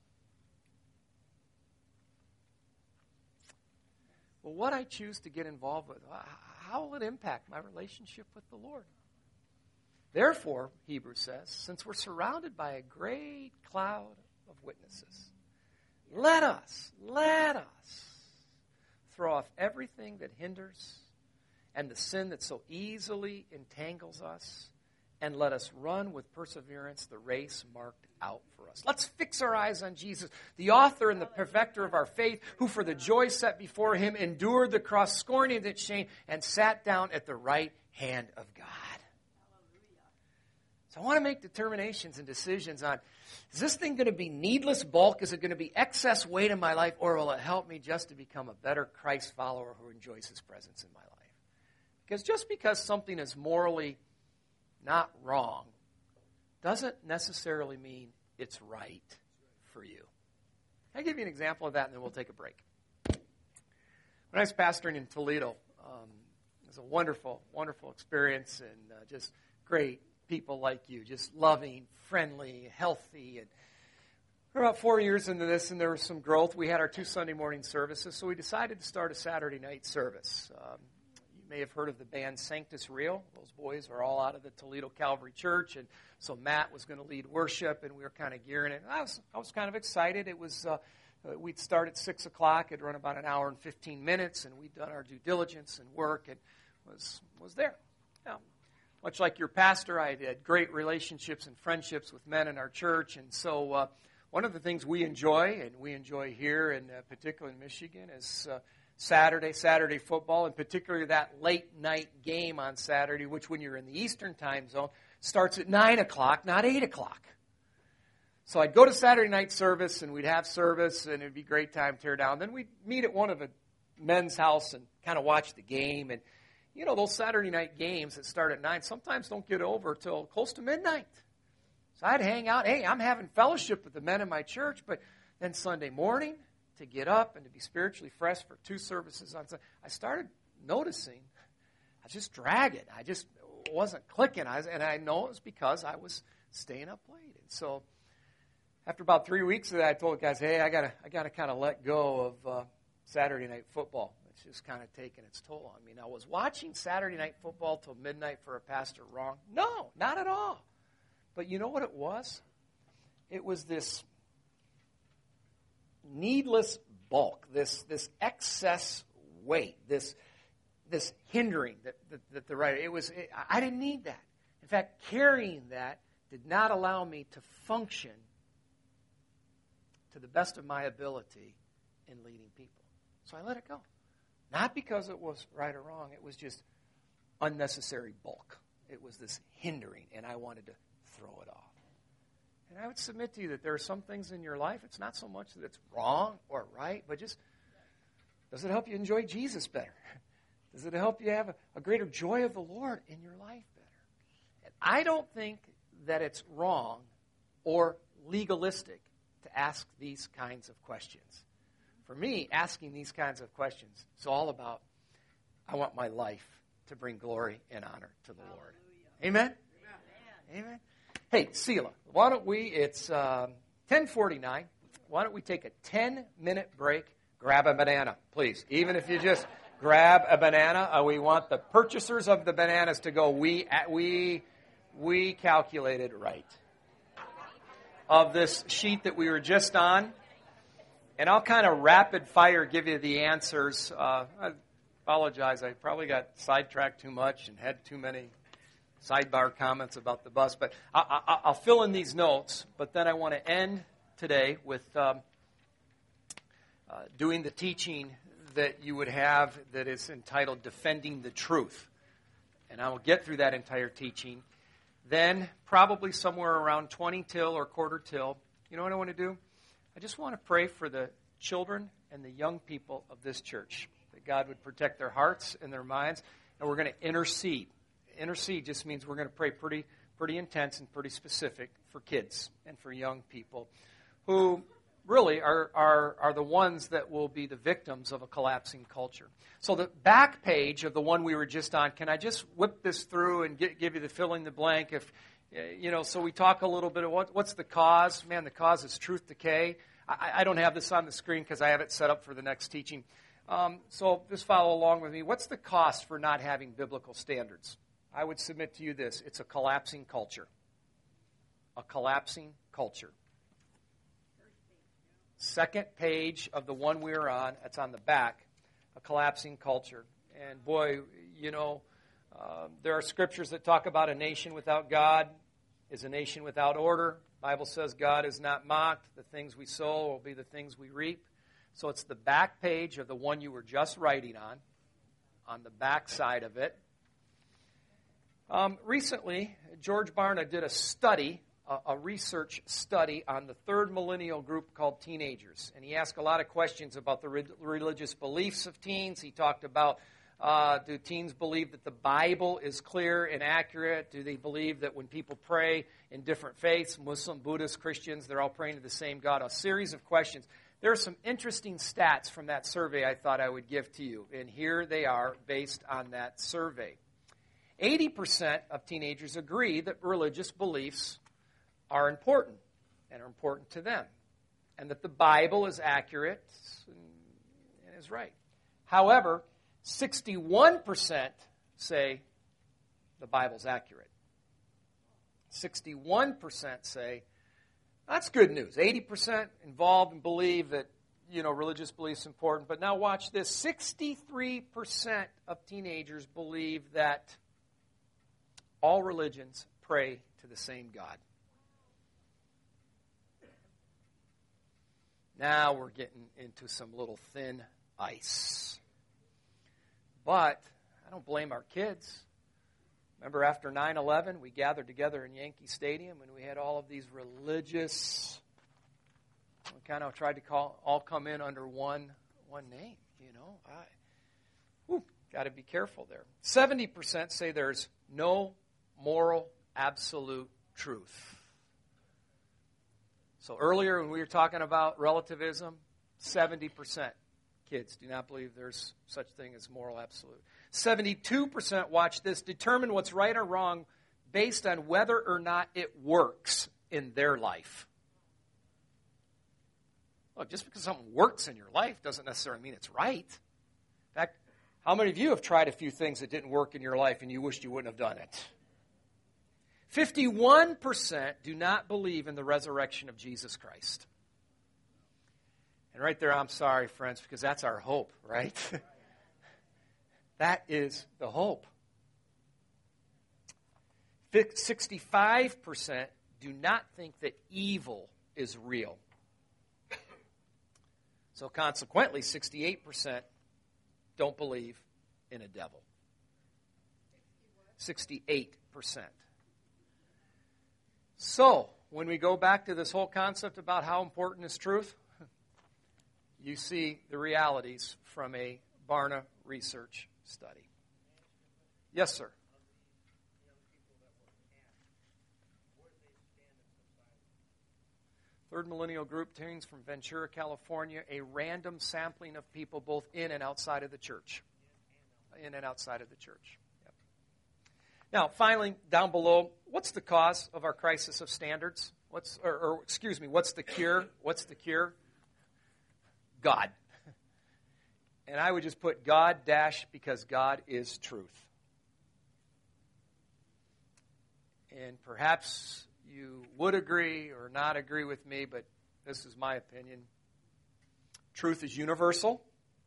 Well, what I choose to get involved with, how will it impact my relationship with the Lord? Therefore, Hebrews says, since we're surrounded by a great cloud of witnesses, let us throw off everything that hinders and the sin that so easily entangles us, and let us run with perseverance the race marked out for us. Let's fix our eyes on Jesus, the author and the perfecter of our faith, who for the joy set before him endured the cross, scorning its shame, and sat down at the right hand of God. So I want to make determinations and decisions on, is this thing going to be needless bulk? Is it going to be excess weight in my life? Or will it help me just to become a better Christ follower who enjoys his presence in my life? Because just because something is morally not wrong doesn't necessarily mean it's right for you. I'll give you an example of that, and then we'll take a break. When I was pastoring in Toledo, it was a wonderful, wonderful experience, and just great people like you, just loving, friendly, healthy. And we're about 4 years into this, and there was some growth. We had our 2 Sunday morning services, so we decided to start a Saturday night service. You may have heard of the band Sanctus Real. Those boys are all out of the Toledo Calvary Church, and so Matt was going to lead worship, and we were kind of gearing it. I was kind of excited. It was we'd start at 6 o'clock. It'd run about an hour and 15 minutes, and we'd done our due diligence and work, and was there. Now, much like your pastor, I had great relationships and friendships with men in our church, and so one of the things we enjoy here, in particular in Michigan, is Saturday football, and particularly that late night game on Saturday, which when you're in the Eastern time zone, starts at 9 o'clock, not 8 o'clock. So I'd go to Saturday night service, and we'd have service, and it'd be a great time, tear down. Then we'd meet at one of the men's house and kind of watch the game. And, you know, those Saturday night games that start at 9 sometimes don't get over till close to midnight. So I'd hang out. Hey, I'm having fellowship with the men in my church, but then Sunday morning, to get up and to be spiritually fresh for 2 services on Sunday, I started noticing I was just dragging. I just wasn't clicking. And I know it was because I was staying up late. And so after about 3 weeks of that, I told the guys, hey, I gotta kind of let go of Saturday night football. It's just kind of taking its toll on me. Now, was watching Saturday night football till midnight for a pastor wrong? No, not at all. But you know what it was? It was this needless bulk, this excess weight, this hindering that the writer. I didn't need that. In fact, carrying that did not allow me to function to the best of my ability in leading people. So I let it go. Not because it was right or wrong. It was just unnecessary bulk. It was this hindering, and I wanted to throw it off. And I would submit to you that there are some things in your life, it's not so much that it's wrong or right, but just, does it help you enjoy Jesus better? Does it help you have a greater joy of the Lord in your life better? And I don't think that it's wrong or legalistic to ask these kinds of questions. For me, asking these kinds of questions, it's all about, I want my life to bring glory and honor to the Lord. Amen? Amen. Hey, Sela, why don't we, it's 10:49, why don't we take a 10-minute break, grab a banana, please. Even if you just grab a banana, we want the purchasers of the bananas to go, we calculated right. Of this sheet that we were just on, and I'll kind of rapid fire give you the answers. I apologize, I probably got sidetracked too much and had too many sidebar comments about the bus, but I'll fill in these notes, but then I want to end today with doing the teaching that you would have that is entitled Defending the Truth. And I will get through that entire teaching. Then, probably somewhere around 20 till or quarter till, you know what I want to do? I just want to pray for the children and the young people of this church, that God would protect their hearts and their minds, and we're going to intercede. Intercede just means we're going to pray pretty intense and pretty specific for kids and for young people who really are the ones that will be the victims of a collapsing culture. So the back page of the one we were just on, can I just whip this through and give you the fill in the blank? If so we talk a little bit of what's the cause? Man, the cause is truth decay. I don't have this on the screen because I have it set up for the next teaching. So just follow along with me. What's the cost for not having biblical standards? I would submit to you this. It's a collapsing culture. A collapsing culture. Second page of the one we were on, it's on the back, a collapsing culture. And boy, there are scriptures that talk about a nation without God is a nation without order. The Bible says God is not mocked. The things we sow will be the things we reap. So it's the back page of the one you were just writing on the back side of it. Recently, George Barna did a research study on the third millennial group called teenagers. And he asked a lot of questions about the religious beliefs of teens. He talked about Do teens believe that the Bible is clear and accurate? Do they believe that when people pray in different faiths, Muslim, Buddhist, Christians, they're all praying to the same God? A series of questions. There are some interesting stats from that survey I thought I would give to you, and here they are based on that survey. 80% of teenagers agree that religious beliefs are important and are important to them, and that the Bible is accurate and is right. However, 61% say the Bible's accurate. 61% say, that's good news. 80% involved and believe that, religious beliefs are important. But now watch this. 63% of teenagers believe that all religions pray to the same God. Now we're getting into some little thin ice. But I don't blame our kids. Remember after 9/11, we gathered together in Yankee Stadium and we had all of these religious, we kind of tried to all come in under one name, got to be careful there. 70% say there's no moral absolute truth. So earlier when we were talking about relativism, 70% kids do not believe there's such thing as moral absolute. 72%, watch this, determine what's right or wrong based on whether or not it works in their life. Look, just because something works in your life doesn't necessarily mean it's right. In fact, how many of you have tried a few things that didn't work in your life and you wished you wouldn't have done it? 51% do not believe in the resurrection of Jesus Christ. And right there, I'm sorry, friends, because that's our hope, right? That is the hope. 65% do not think that evil is real. So consequently, 68% don't believe in a devil. 68%. So, when we go back to this whole concept about how important is truth, you see the realities from a Barna research study. Yes, sir. Third Millennial Group, teens from Ventura, California, a random sampling of people both in and outside of the church. In and outside of the church. Yep. Now, finally, down below, what's the cause of our crisis of standards? What's the cure? What's the cure? God. And I would just put God because God is truth. And perhaps you would agree or not agree with me, but this is my opinion. Truth is universal.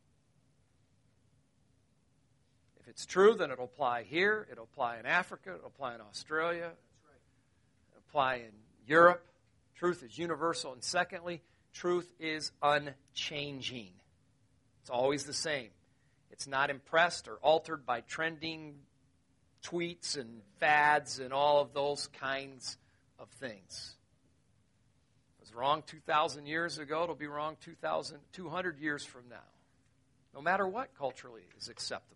If it's true, then it'll apply here, it'll apply in Africa, it'll apply in Australia, it'll apply in Europe. Truth is universal. And secondly, truth is unchanging. It's always the same. It's not impressed or altered by trending tweets and fads and all of those kinds of things. It was wrong 2,000 years ago. It'll be wrong 200 years from now. No matter what culturally is acceptable.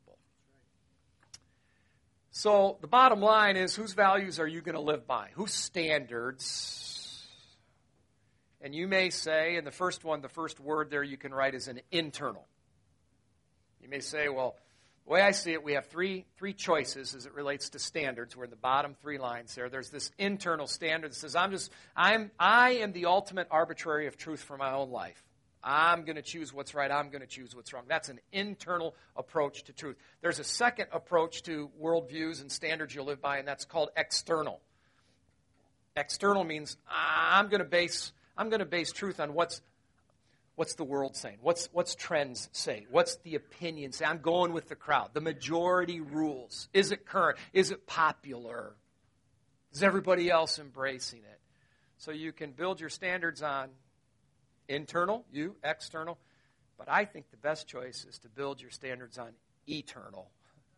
So the bottom line is, whose values are you going to live by? Whose standards? And you may say, in the first word there you can write is an internal. You may say, well, the way I see it, we have three choices as it relates to standards. We're in the bottom three lines there. There's this internal standard that says, I am the ultimate arbitrary of truth for my own life. I'm going to choose what's right. I'm going to choose what's wrong. That's an internal approach to truth. There's a second approach to worldviews and standards you'll live by, and that's called external. External means I'm going to base truth on what's the world saying? What's trends say? What's the opinion say? I'm going with the crowd. The majority rules. Is it current? Is it popular? Is everybody else embracing it? So you can build your standards on internal, external. But I think the best choice is to build your standards on eternal.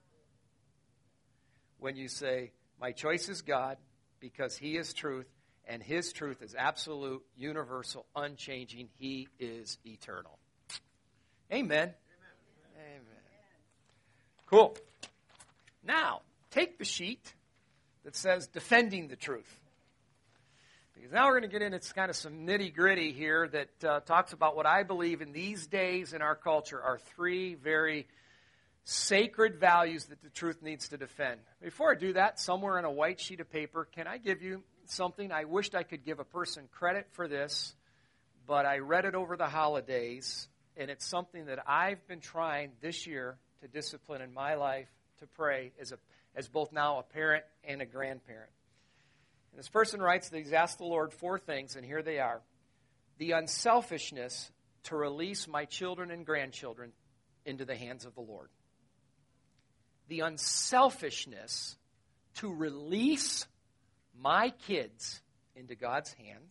When you say, my choice is God because He is truth, and His truth is absolute, universal, unchanging. He is eternal. Amen. Amen. Cool. Now, take the sheet that says defending the truth. Because now we're going to get into kind of some nitty-gritty here that talks about what I believe in these days in our culture are three very sacred values that the truth needs to defend. Before I do that, somewhere on a white sheet of paper, can I give you something? I wished I could give a person credit for this, but I read it over the holidays, and it's something that I've been trying this year to discipline in my life to pray as both now a parent and a grandparent. And this person writes that he's asked the Lord 4 things, and here they are. The unselfishness to release my children and grandchildren into the hands of the Lord. The unselfishness to release my kids into God's hands.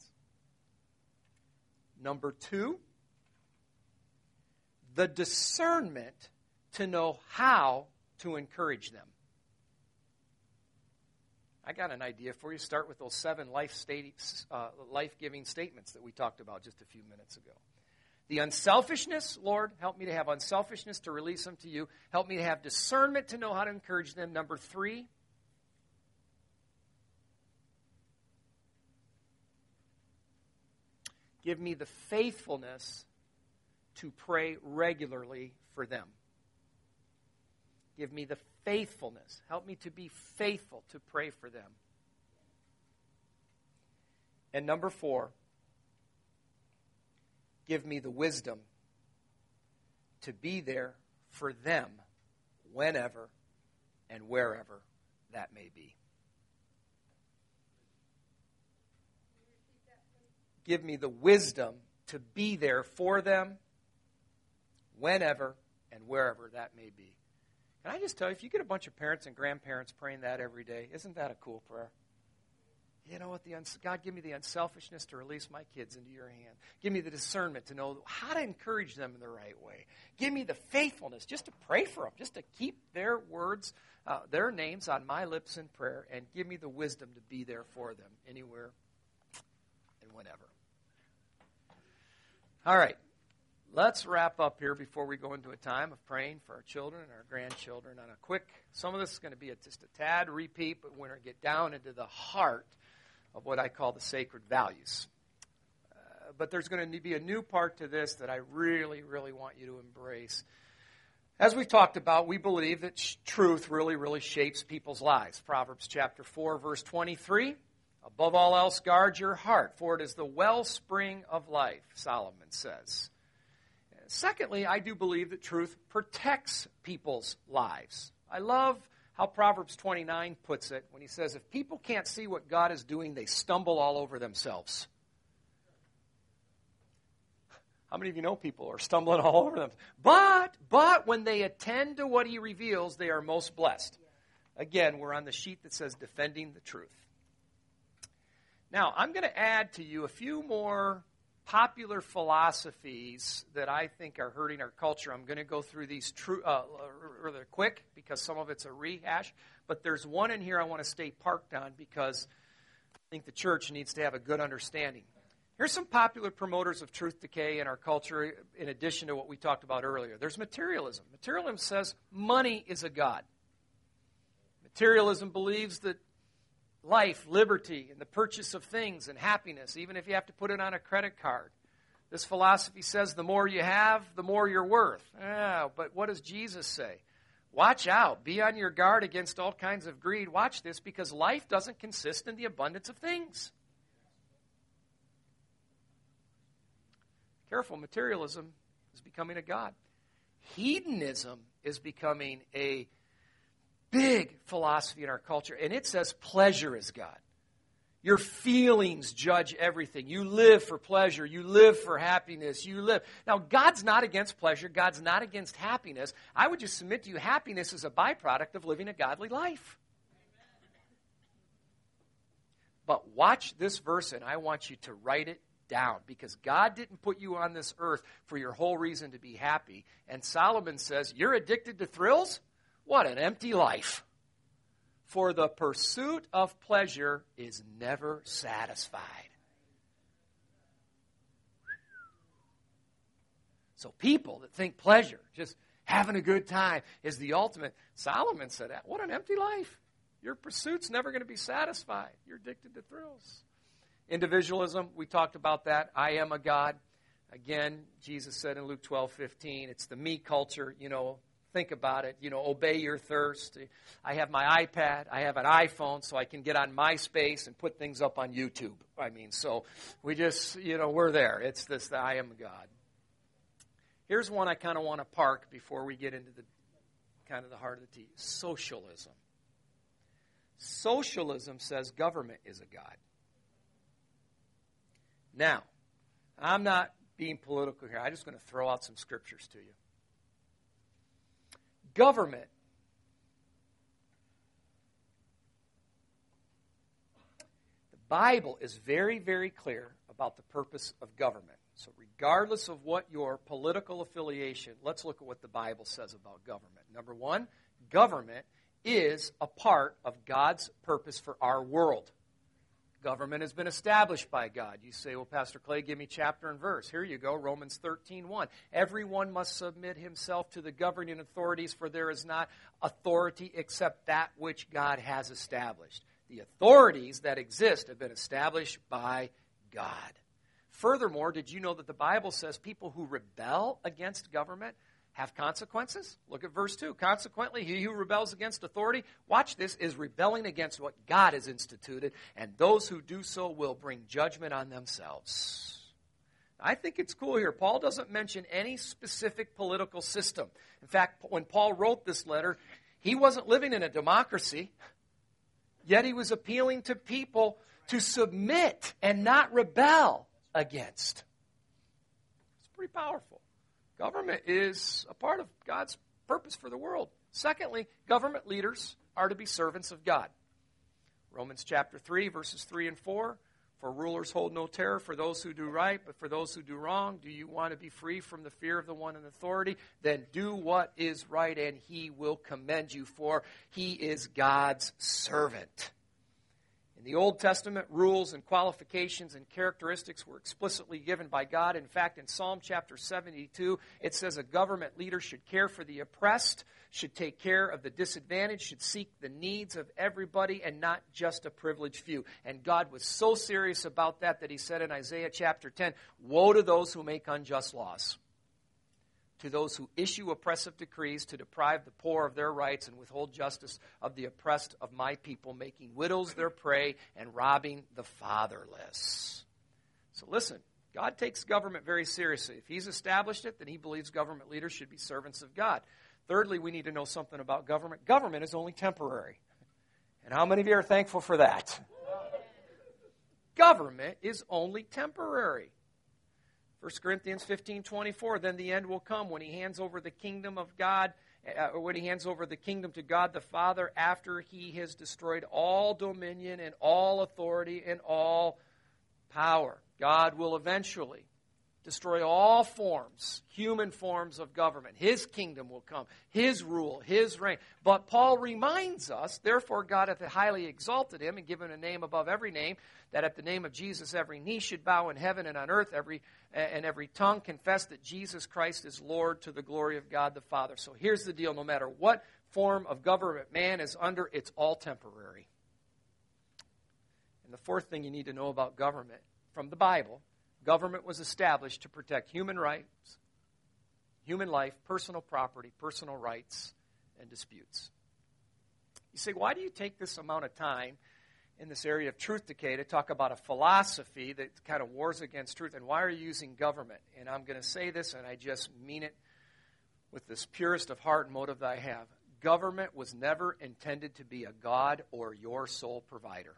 Number 2, the discernment to know how to encourage them. I got an idea for you. Start with those 7 life-giving statements that we talked about just a few minutes ago. The unselfishness, Lord, help me to have unselfishness to release them to you. Help me to have discernment to know how to encourage them. Number 3, give me the faithfulness to pray regularly for them. Give me the faithfulness. Help me to be faithful to pray for them. And number 4, give me the wisdom to be there for them whenever and wherever that may be. Give me the wisdom to be there for them whenever and wherever that may be. Can I just tell you, if you get a bunch of parents and grandparents praying that every day, isn't that a cool prayer? You know what? God, give me the unselfishness to release my kids into your hand. Give me the discernment to know how to encourage them in the right way. Give me the faithfulness just to pray for them, just to keep their words, their names on my lips in prayer, and give me the wisdom to be there for them anywhere and whenever. All right. Let's wrap up here before we go into a time of praying for our children and our grandchildren on a quick, some of this is going to be just a tad repeat, but we're going to get down into the heart of what I call the sacred values. But there's going to be a new part to this that I really, really want you to embrace. As we've talked about, we believe that truth really, really shapes people's lives. Proverbs chapter 4, verse 23, above all else, guard your heart, for it is the wellspring of life, Solomon says. Secondly, I do believe that truth protects people's lives. I love how Proverbs 29 puts it when he says, if people can't see what God is doing, they stumble all over themselves. How many of you know people are stumbling all over them? But when they attend to what he reveals, they are most blessed. Again, we're on the sheet that says defending the truth. Now, I'm going to add to you a few more popular philosophies that I think are hurting our culture. I'm going to go through these rather quick because some of it's a rehash, but there's one in here I want to stay parked on because I think the church needs to have a good understanding. Here's some popular promoters of truth decay in our culture in addition to what we talked about earlier. There's materialism. Materialism says money is a god. Materialism believes that life, liberty, and the purchase of things and happiness, even if you have to put it on a credit card. This philosophy says the more you have, the more you're worth. But what does Jesus say? Watch out. Be on your guard against all kinds of greed. Watch this, because life doesn't consist in the abundance of things. Careful, materialism is becoming a god. Hedonism is becoming a big philosophy in our culture, and it says pleasure is God. Your feelings judge everything. You live for pleasure. You live for happiness. Now, God's not against pleasure. God's not against happiness. I would just submit to you, happiness is a byproduct of living a godly life. But watch this verse, and I want you to write it down, because God didn't put you on this earth for your whole reason to be happy. And Solomon says, you're addicted to thrills? What an empty life. For the pursuit of pleasure is never satisfied. So people that think pleasure, just having a good time is the ultimate. Solomon said that. What an empty life. Your pursuit's never going to be satisfied. You're addicted to thrills. Individualism, we talked about that. I am a God. Again, Jesus said in Luke 12:15, it's the me culture. Think about it. Obey your thirst. I have my iPad. I have an iPhone, so I can get on MySpace and put things up on YouTube. So we just, we're there. It's this, the I am God. Here's one I kind of want to park before we get into the kind of the heart of the tea. Socialism. Socialism says government is a God. Now, I'm not being political here. I'm just going to throw out some scriptures to you. Government. The Bible is very, very clear about the purpose of government. So regardless of what your political affiliation, let's look at what the Bible says about government. Number one, government is a part of God's purpose for our world. Government has been established by God. You say, well, Pastor Clay, give me chapter and verse. Here you go, Romans 13:1. Everyone must submit himself to the governing authorities, for there is not authority except that which God has established. The authorities that exist have been established by God. Furthermore, did you know that the Bible says people who rebel against government have consequences? Look at verse 2. Consequently, he who rebels against authority, watch this, is rebelling against what God has instituted, and those who do so will bring judgment on themselves. I think it's cool here. Paul doesn't mention any specific political system. In fact, when Paul wrote this letter, he wasn't living in a democracy, yet he was appealing to people to submit and not rebel against. It's pretty powerful. Government is a part of God's purpose for the world. Secondly, government leaders are to be servants of God. Romans chapter 3, verses 3 and 4. For rulers hold no terror for those who do right, but for those who do wrong. Do you want to be free from the fear of the one in authority? Then do what is right, and he will commend you, for he is God's servant. In the Old Testament, rules and qualifications and characteristics were explicitly given by God. In fact, in Psalm chapter 72, it says a government leader should care for the oppressed, should take care of the disadvantaged, should seek the needs of everybody and not just a privileged few. And God was so serious about that he said in Isaiah chapter 10, woe to those who make unjust laws, to those who issue oppressive decrees to deprive the poor of their rights and withhold justice of the oppressed of my people, making widows their prey and robbing the fatherless. So listen, God takes government very seriously. If he's established it, then he believes government leaders should be servants of God. Thirdly, we need to know something about government. Government is only temporary. And how many of you are thankful for that? Government is only temporary. 1 Corinthians 15:24, then the end will come when he hands over the kingdom of God, when he hands over the kingdom to God the Father after he has destroyed all dominion and all authority and all power. God will eventually destroy all forms, human forms of government. His kingdom will come, his rule, his reign. But Paul reminds us, therefore God hath highly exalted him and given a name above every name, that at the name of Jesus every knee should bow in heaven and on earth, and every tongue confess that Jesus Christ is Lord, to the glory of God the Father. So here's the deal. No matter what form of government man is under, it's all temporary. And the fourth thing you need to know about government from the Bible, government was established to protect human rights, human life, personal property, personal rights, and disputes. You say, why do you take this amount of time in this area of truth decay to talk about a philosophy that kind of wars against truth, and why are you using government? And I'm going to say this, and I just mean it with this purest of heart and motive that I have. Government was never intended to be a God or your sole provider.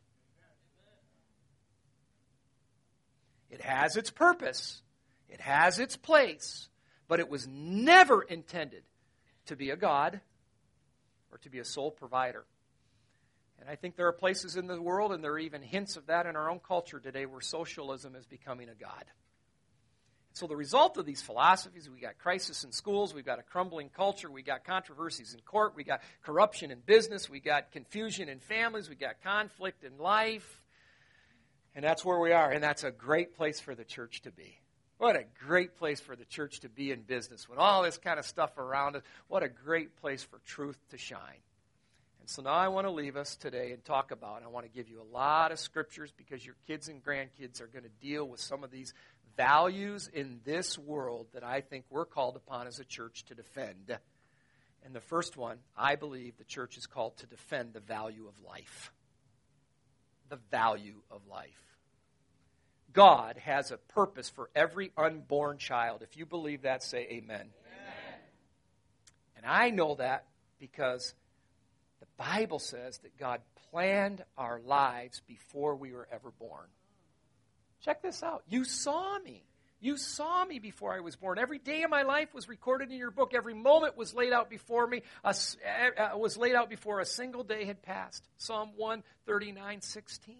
It has its purpose, it has its place, but it was never intended to be a God or to be a sole provider. And I think there are places in the world, and there are even hints of that in our own culture today, where socialism is becoming a god. So the result of these philosophies, we got crisis in schools, we've got a crumbling culture, we got controversies in court, we got corruption in business, we got confusion in families, we got conflict in life. And that's where we are, and that's a great place for the church to be. What a great place for the church to be in business. When all this kind of stuff around us, what a great place for truth to shine. And so now I want to leave us today and talk about, I want to give you a lot of scriptures because your kids and grandkids are going to deal with some of these values in this world that I think we're called upon as a church to defend. And the first one, I believe the church is called to defend the value of life. The value of life. God has a purpose for every unborn child. If you believe that, say amen. Amen. And I know that because the Bible says that God planned our lives before we were ever born. Check this out. You saw me. You saw me before I was born. Every day of my life was recorded in your book. Every moment was laid out before me. Was laid out before a single day had passed. Psalm 139:16.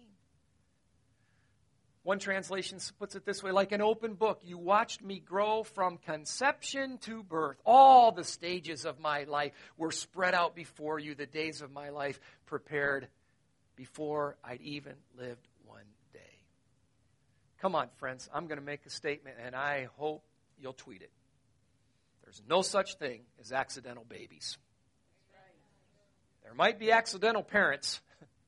One translation puts it this way, like an open book, you watched me grow from conception to birth. All the stages of my life were spread out before you, the days of my life prepared before I'd even lived one day. Come on, friends, I'm going to make a statement, and I hope you'll tweet it. There's no such thing as accidental babies. There might be accidental parents,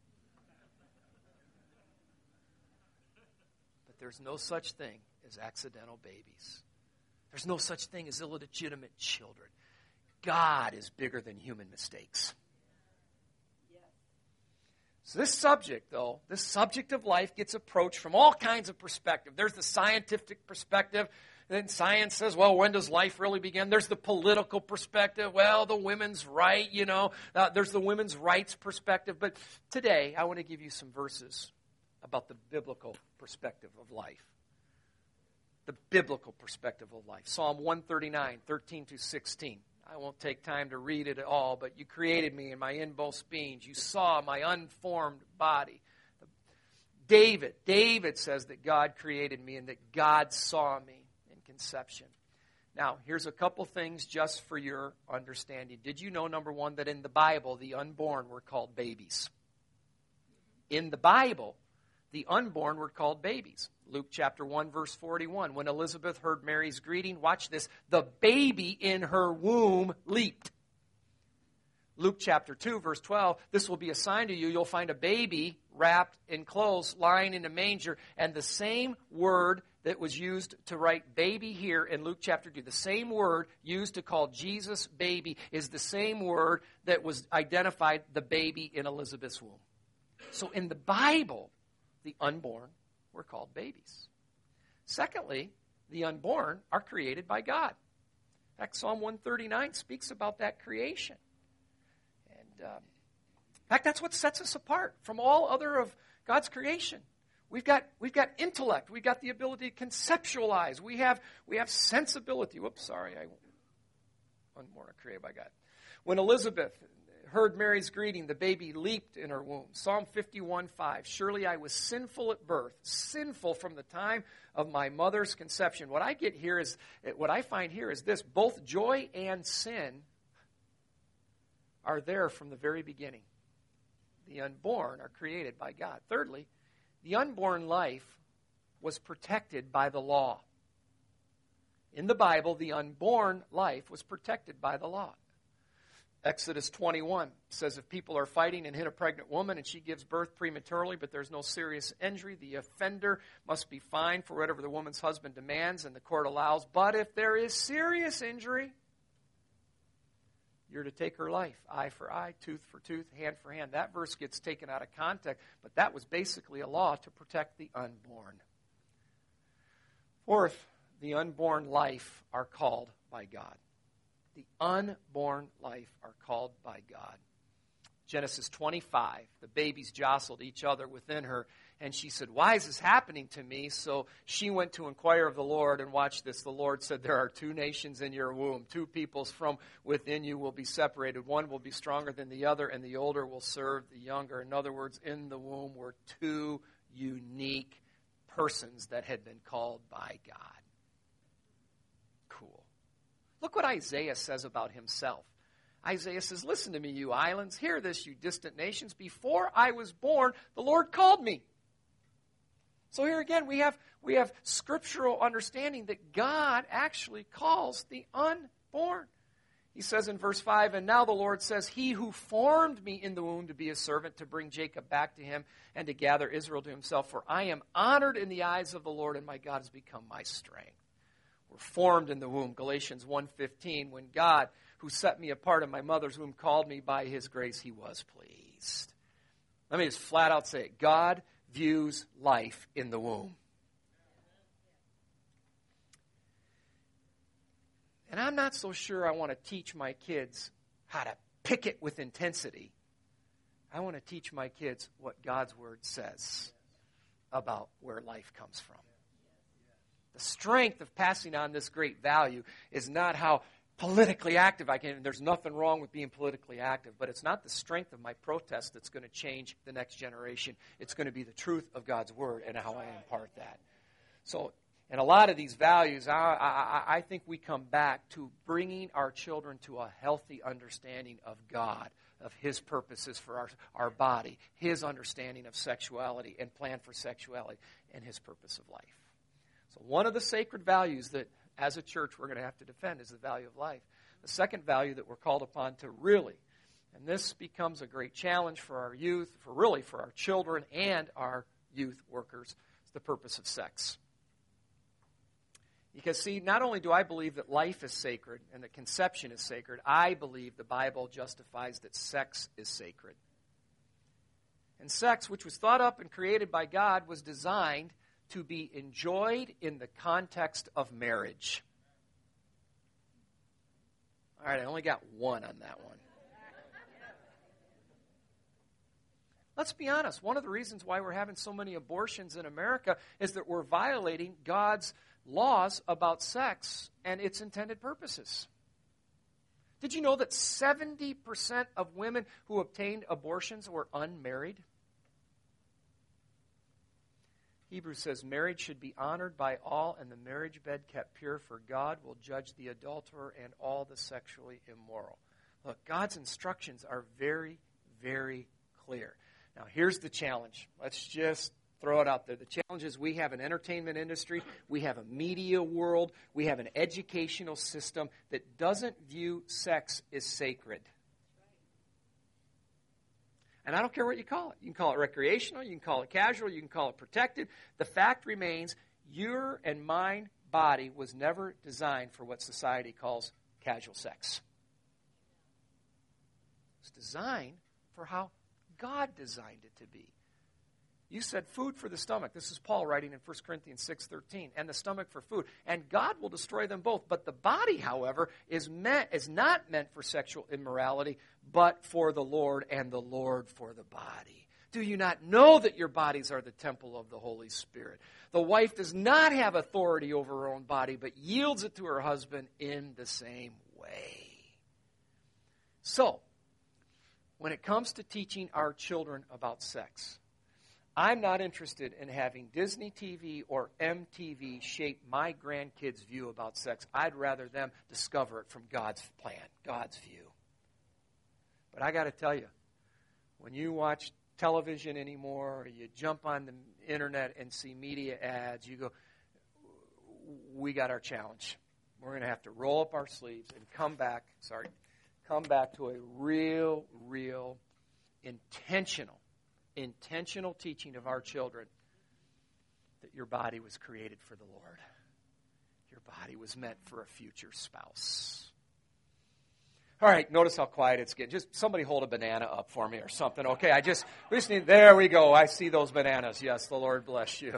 there's no such thing as accidental babies. There's no such thing as illegitimate children. God is bigger than human mistakes. So this subject, though, this subject of life gets approached from all kinds of perspectives. There's the scientific perspective. Then science says, well, when does life really begin? There's the political perspective. Well, the women's right, there's the women's rights perspective. But today, I want to give you some verses about the biblical perspective of life. The biblical perspective of life. Psalm 139:13-16. I won't take time to read it all, but you created me in my inmost beings. You saw my unformed body. David says that God created me and that God saw me in conception. Now, here's a couple things just for your understanding. Did you know, number one, that in the Bible, the unborn were called babies? In the Bible, the unborn were called babies. Luke chapter 1, verse 41. When Elizabeth heard Mary's greeting, watch this, the baby in her womb leaped. Luke chapter 2, verse 12, this will be a sign to you. You'll find a baby wrapped in clothes lying in a manger. And the same word that was used to write baby here in Luke chapter 2, the same word used to call Jesus baby is the same word that was identified the baby in Elizabeth's womb. So in the Bible, the unborn were called babies. Secondly, the unborn are created by God. In fact, Psalm 139 speaks about that creation. And in fact, that's what sets us apart from all other of God's creation. We've got intellect. We've got the ability to conceptualize. We have sensibility. Whoops, sorry. Unborn are created by God. When Elizabeth heard Mary's greeting, the baby leaped in her womb. Psalm 51:5. Surely I was sinful at birth, sinful from the time of my mother's conception. What I find here is this: both joy and sin are there from the very beginning. The unborn are created by God. Thirdly, the unborn life was protected by the law. In the Bible, the unborn life was protected by the law. Exodus 21 says if people are fighting and hit a pregnant woman and she gives birth prematurely but there's no serious injury, the offender must be fined for whatever the woman's husband demands and the court allows. But if there is serious injury, you're to take her life. Eye for eye, tooth for tooth, hand for hand. That verse gets taken out of context, but that was basically a law to protect the unborn. Fourth, the unborn life are called by God. The unborn life are called by God. Genesis 25, the babies jostled each other within her, and she said, why is this happening to me? So she went to inquire of the Lord, and watch this. The Lord said, there are two nations in your womb. Two peoples from within you will be separated. One will be stronger than the other, and the older will serve the younger. In other words, in the womb were two unique persons that had been called by God. Cool. Look what Isaiah says about himself. Isaiah says, listen to me, you islands. Hear this, you distant nations. Before I was born, the Lord called me. So here again, we have scriptural understanding that God actually calls the unborn. He says in verse 5, and now the Lord says, he who formed me in the womb to be a servant, to bring Jacob back to him, and to gather Israel to himself. For I am honored in the eyes of the Lord, and my God has become my strength. We're formed in the womb. Galatians 1:15, when God, who set me apart in my mother's womb, called me by his grace, he was pleased. Let me just flat out say it. God views life in the womb. And I'm not so sure I want to teach my kids how to pick it with intensity. I want to teach my kids what God's Word says about where life comes from. The strength of passing on this great value is not how politically active I can. There's nothing wrong with being politically active, but it's not the strength of my protest that's going to change the next generation. It's going to be the truth of God's Word and how I impart that. So, and a lot of these values, I think we come back to bringing our children to a healthy understanding of God, of His purposes for our body, His understanding of sexuality and plan for sexuality, and His purpose of life. So one of the sacred values that, as a church, we're going to have to defend is the value of life. The second value that we're called upon to really, and this becomes a great challenge for our youth, for our children and our youth workers, is the purpose of sex. Because, see, not only do I believe that life is sacred and that conception is sacred, I believe the Bible justifies that sex is sacred. And sex, which was thought up and created by God, was designed to be enjoyed in the context of marriage. All right, I only got one on that one. Let's be honest. One of the reasons why we're having so many abortions in America is that we're violating God's laws about sex and its intended purposes. Did you know that 70% of women who obtained abortions were unmarried? Hebrews says marriage should be honored by all, and the marriage bed kept pure, for God will judge the adulterer and all the sexually immoral. Look, God's instructions are very, very clear. Now, here's the challenge. Let's just throw it out there. The challenge is we have an entertainment industry, we have a media world, we have an educational system that doesn't view sex as sacred. And I don't care what you call it. You can call it recreational, you can call it casual, you can call it protected. The fact remains, your and my body was never designed for what society calls casual sex. It's designed for how God designed it to be. You said food for the stomach. This is Paul writing in 1 Corinthians 6:13. And the stomach for food. And God will destroy them both. But the body, however, is not meant for sexual immorality, but for the Lord, and the Lord for the body. Do you not know that your bodies are the temple of the Holy Spirit? The wife does not have authority over her own body, but yields it to her husband in the same way. So, when it comes to teaching our children about sex, I'm not interested in having Disney TV or MTV shape my grandkids' view about sex. I'd rather them discover it from God's plan, God's view. But I got to tell you, when you watch television anymore, or you jump on the internet and see media ads, you go, we got our challenge. We're going to have to roll up our sleeves and come back to a real intentional teaching of our children that your body was created for the Lord. Your body was meant for a future spouse. All right, notice how quiet it's getting. Just somebody hold a banana up for me or something, okay? We just need, there we go. I see those bananas. Yes, the Lord bless you.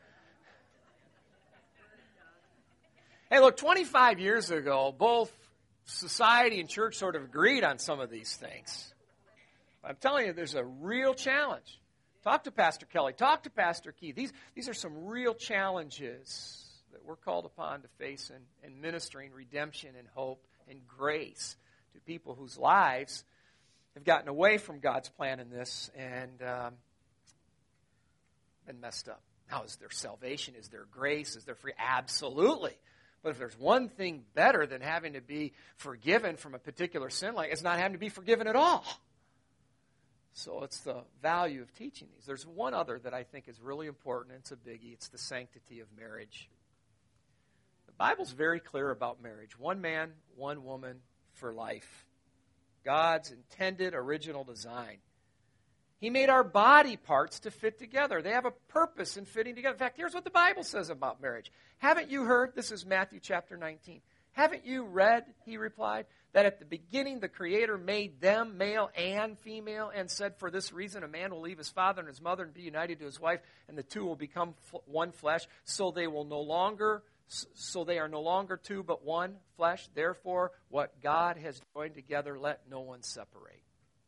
Hey, look, 25 years ago, both society and church sort of agreed on some of these things. I'm telling you, there's a real challenge. Talk to Pastor Kelly. Talk to Pastor Keith. These are some real challenges that we're called upon to face in ministering redemption and hope and grace to people whose lives have gotten away from God's plan in this and been messed up. Now, is there salvation? Is there grace? Is there free? Absolutely. But if there's one thing better than having to be forgiven from a particular sin, like it's not having to be forgiven at all. So it's the value of teaching these. There's one other that I think is really important. It's a biggie. It's the sanctity of marriage. The Bible's very clear about marriage. One man, one woman for life. God's intended original design. He made our body parts to fit together. They have a purpose in fitting together. In fact, here's what the Bible says about marriage. Haven't you heard? This is Matthew chapter 19. Haven't you read, he replied, that at the beginning the Creator made them, male and female, and said, for this reason a man will leave his father and his mother and be united to his wife, and the two will become one flesh, so they are no longer two but one flesh. Therefore, what God has joined together, let no one separate.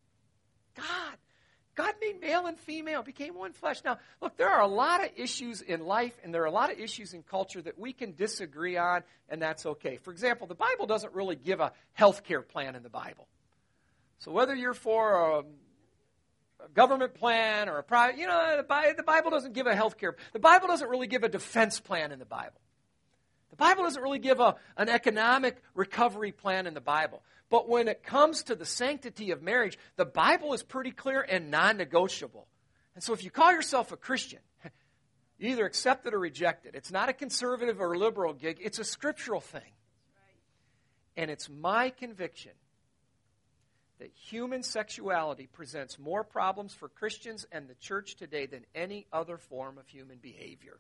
God made male and female, became one flesh. Now, look, there are a lot of issues in life and there are a lot of issues in culture that we can disagree on, and that's okay. For example, the Bible doesn't really give a health care plan in the Bible. So whether you're for a government plan or a private, the Bible doesn't give a health care. The Bible doesn't really give a defense plan in the Bible. The Bible doesn't really give an economic recovery plan in the Bible. But when it comes to the sanctity of marriage, the Bible is pretty clear and non-negotiable. And so if you call yourself a Christian, you either accept it or reject it. It's not a conservative or liberal gig. It's a scriptural thing. And it's my conviction that human sexuality presents more problems for Christians and the church today than any other form of human behavior.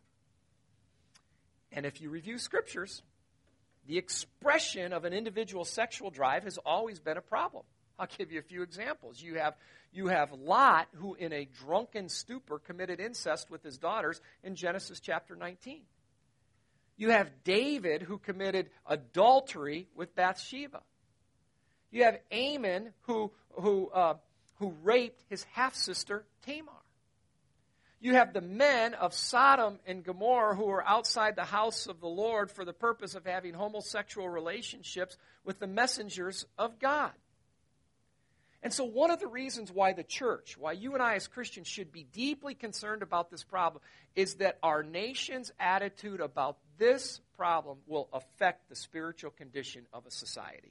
And if you review scriptures, the expression of an individual's sexual drive has always been a problem. I'll give you a few examples. You have Lot, who in a drunken stupor committed incest with his daughters in Genesis chapter 19. You have David, who committed adultery with Bathsheba. You have Amon, who raped his half-sister Tamar. You have the men of Sodom and Gomorrah who are outside the house of the Lord for the purpose of having homosexual relationships with the messengers of God. And so one of the reasons why the church, why you and I as Christians should be deeply concerned about this problem is that our nation's attitude about this problem will affect the spiritual condition of a society.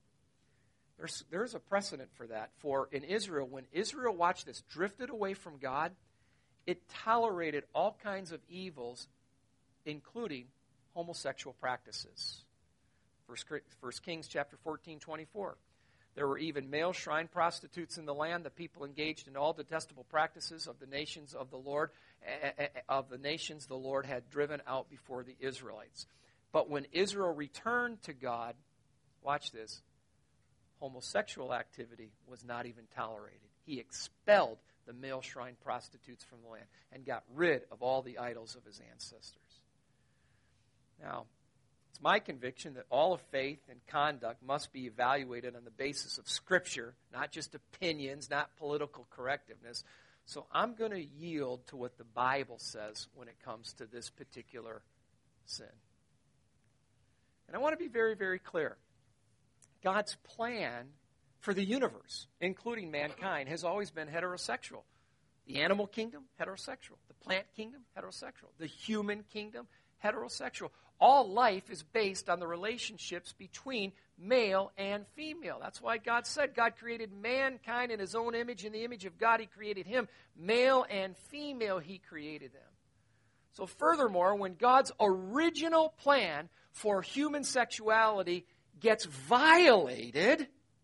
There's a precedent for that. For in Israel, when Israel, watch this, drifted away from God, it tolerated all kinds of evils, including homosexual practices. 1 Kings chapter 14:24. There were even male shrine prostitutes in the land. The people engaged in all detestable practices of the nations of the Lord, the Lord had driven out before the Israelites. But when Israel returned to God, watch this, homosexual activity was not even tolerated. He expelled the male shrine prostitutes from the land and got rid of all the idols of his ancestors. Now, it's my conviction that all of faith and conduct must be evaluated on the basis of Scripture, not just opinions, not political correctiveness. So I'm going to yield to what the Bible says when it comes to this particular sin. And I want to be very, very clear. God's plan for the universe, including mankind, has always been heterosexual. The animal kingdom, heterosexual. The plant kingdom, heterosexual. The human kingdom, heterosexual. All life is based on the relationships between male and female. That's why God said God created mankind in his own image. In the image of God, he created him. Male and female, he created them. So furthermore, when God's original plan for human sexuality gets violated,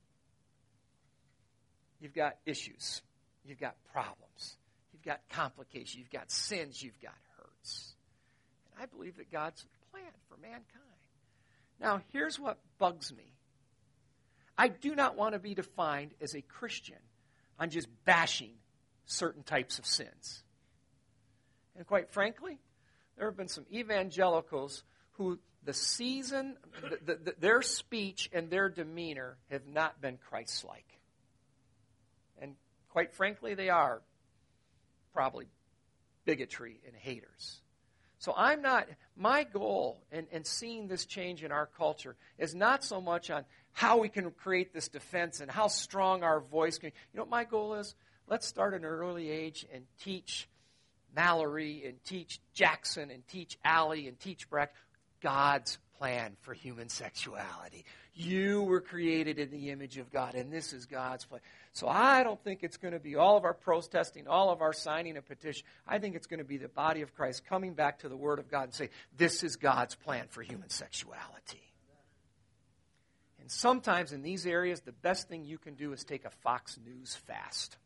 you've got issues. You've got problems. You've got complications. You've got sins. You've got hurts. And I believe that God's plan for mankind. Now, here's what bugs me. I do not want to be defined as a Christian on just bashing certain types of sins. And quite frankly, there have been some evangelicals who their speech and their demeanor have not been Christ-like. And quite frankly, they are probably bigotry and haters. So my goal in seeing this change in our culture is not so much on how we can create this defense and how strong our voice can. You know what my goal is? Let's start at an early age and teach Mallory and teach Jackson and teach Allie and teach Brack. God's plan for human sexuality. You were created in the image of God, and this is God's plan. So I don't think it's going to be all of our protesting, all of our signing a petition. I think it's going to be the body of Christ coming back to the Word of God and say, this is God's plan for human sexuality. And sometimes in these areas, the best thing you can do is take a Fox News fast.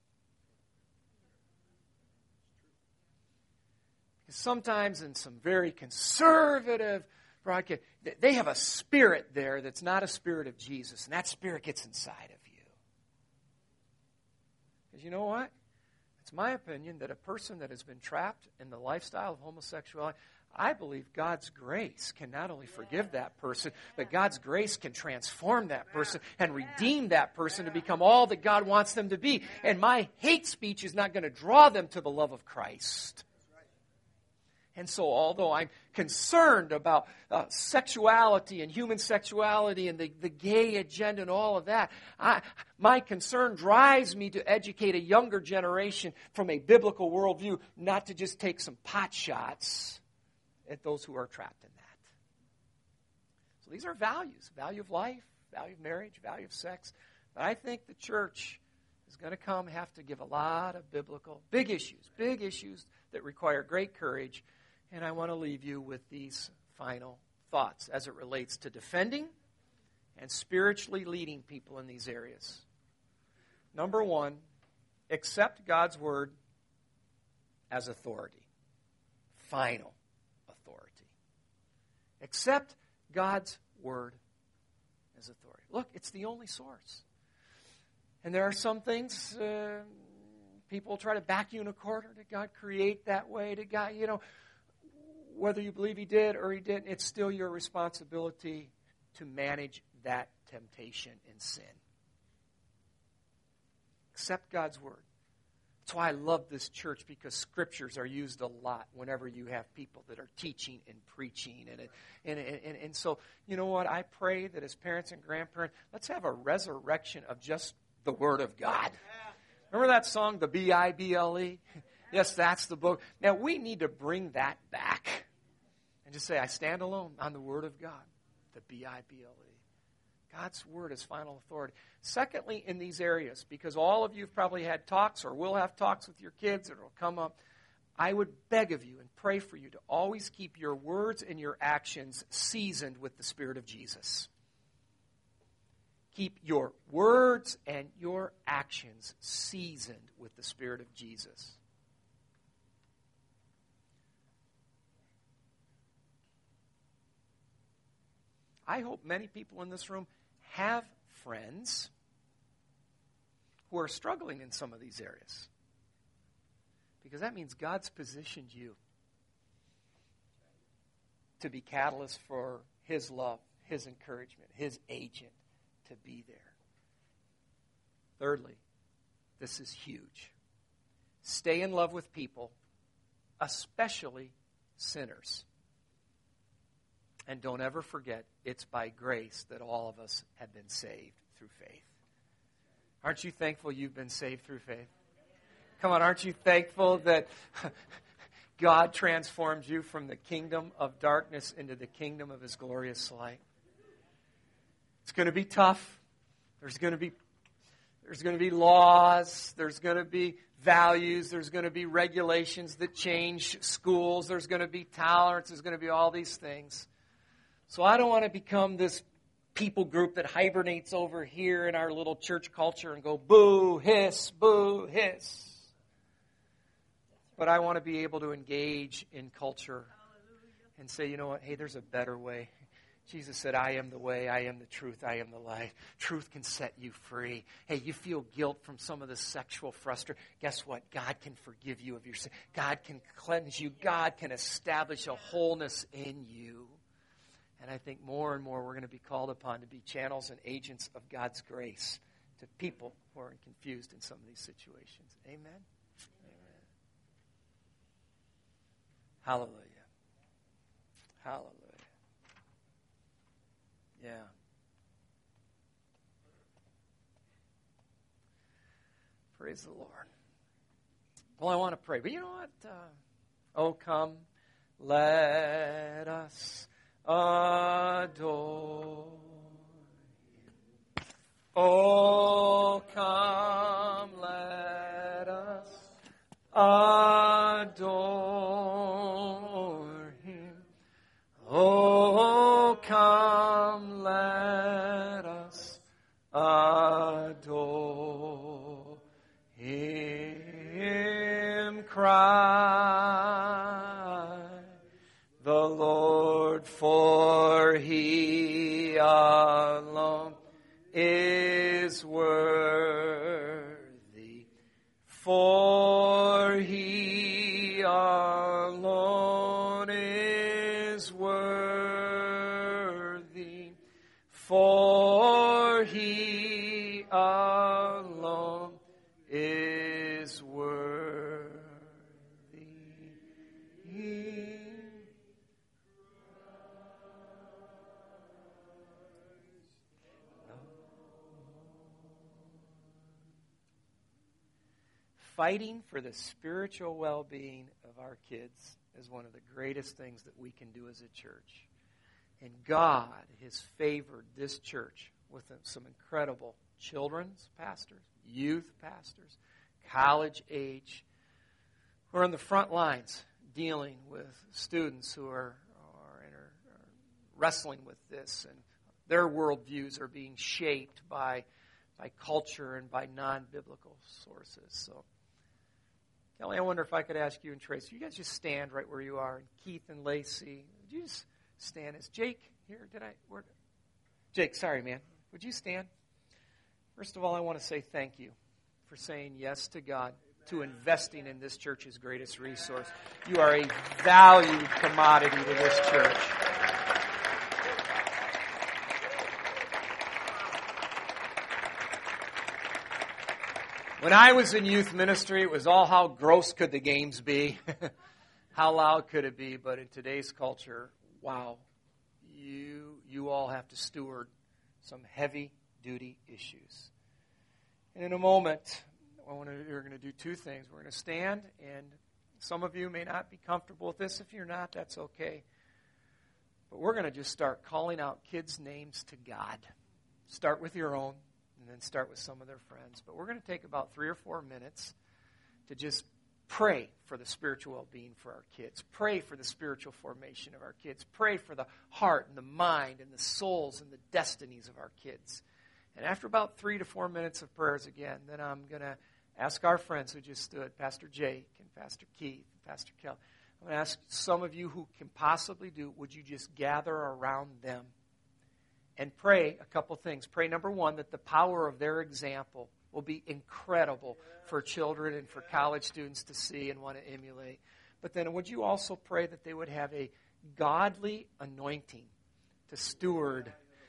Because sometimes in some very conservative broadcast, they have a spirit there that's not a spirit of Jesus, and that spirit gets inside of you. Because you know what? It's my opinion that a person that has been trapped in the lifestyle of homosexuality, I believe God's grace can not only forgive that person, but God's grace can transform that person and redeem that person to become all that God wants them to be. And my hate speech is not going to draw them to the love of Christ. And so although I'm concerned about sexuality and human sexuality and the gay agenda and all of that, my concern drives me to educate a younger generation from a biblical worldview, not to just take some pot shots at those who are trapped in that. So these are values. Value of life, value of marriage, value of sex. But I think the church is going to have to give a lot of biblical, big issues that require great courage. And I want to leave you with these final thoughts as it relates to defending and spiritually leading people in these areas. Number one, accept God's word as authority. Final authority. Accept God's word as authority. Look, it's the only source. And there are some things people try to back you in a corner. Did God create that way? Did God, whether you believe he did or he didn't, it's still your responsibility to manage that temptation and sin. Accept God's word. That's why I love this church, because scriptures are used a lot whenever you have people that are teaching and preaching. And so, you know what? I pray that as parents and grandparents, let's have a resurrection of just the word of God. Remember that song, the B-I-B-L-E? Yes, that's the book. Now, we need to bring that back and just say, I stand alone on the Word of God, the B-I-B-L-E. God's Word is final authority. Secondly, in these areas, because all of you have probably had talks or will have talks with your kids, and it will come up, I would beg of you and pray for you to always keep your words and your actions seasoned with the Spirit of Jesus. Keep your words and your actions seasoned with the Spirit of Jesus. I hope many people in this room have friends who are struggling in some of these areas. Because that means God's positioned you to be catalyst for his love, his encouragement, his agent to be there. Thirdly, this is huge. Stay in love with people, especially sinners. And don't ever forget, it's by grace that all of us have been saved through faith. Aren't you thankful you've been saved through faith? Come on, aren't you thankful that God transformed you from the kingdom of darkness into the kingdom of his glorious light? It's going to be tough. There's going to be laws. There's going to be values. There's going to be regulations that change schools. There's going to be tolerance. There's going to be all these things. So I don't want to become this people group that hibernates over here in our little church culture and go boo, hiss, but I want to be able to engage in culture and say, you know what, hey, there's a better way. Jesus said, I am the way, I am the truth, I am the life. Truth can set you free. Hey, you feel guilt from some of the sexual frustration. Guess what? God can forgive you of your sin. God can cleanse you. God can establish a wholeness in you. And I think more and more we're going to be called upon to be channels and agents of God's grace to people who are confused in some of these situations. Amen? Amen. Hallelujah. Hallelujah. Yeah. Praise the Lord. Well, I want to pray. But you know what? Oh, come, let us adore Him. Oh, come, let us adore Him. Oh, come, let us adore Him. Cry the Lord, for He alone is worthy. For He alone is worthy. For He alone is worthy. Fighting for the spiritual well-being of our kids is one of the greatest things that we can do as a church. And God has favored this church with some incredible children's pastors, youth pastors, college age, who are on the front lines dealing with students who are wrestling with this, and their worldviews are being shaped by culture and by non-biblical sources. So, Kelly, I wonder if I could ask you and Tracy, you guys just stand right where you are. And Keith and Lacey, would you just stand? Is Jake here? Jake, sorry, man. Would you stand? First of all, I want to say thank you for saying yes to God, to investing in this church's greatest resource. You are a valued commodity to this church. When I was in youth ministry, it was all how gross could the games be? How loud could it be? But in today's culture, wow, you all have to steward some heavy-duty issues. And in a moment, we're going to do two things. We're going to stand, and some of you may not be comfortable with this. If you're not, that's okay. But we're going to just start calling out kids' names to God. Start with your own, and then start with some of their friends. But we're going to take about 3 or 4 minutes to just pray for the spiritual well-being for our kids. Pray for the spiritual formation of our kids. Pray for the heart and the mind and the souls and the destinies of our kids. And after about 3 to 4 minutes of prayers again, then I'm going to ask our friends who just stood, Pastor Jake and Pastor Keith and Pastor Kelly. I'm going to ask some of you who can possibly do, would you just gather around them and pray a couple things. Pray, number one, that the power of their example will be incredible for children and for college students to see and want to emulate. But then would you also pray that they would have a godly anointing to steward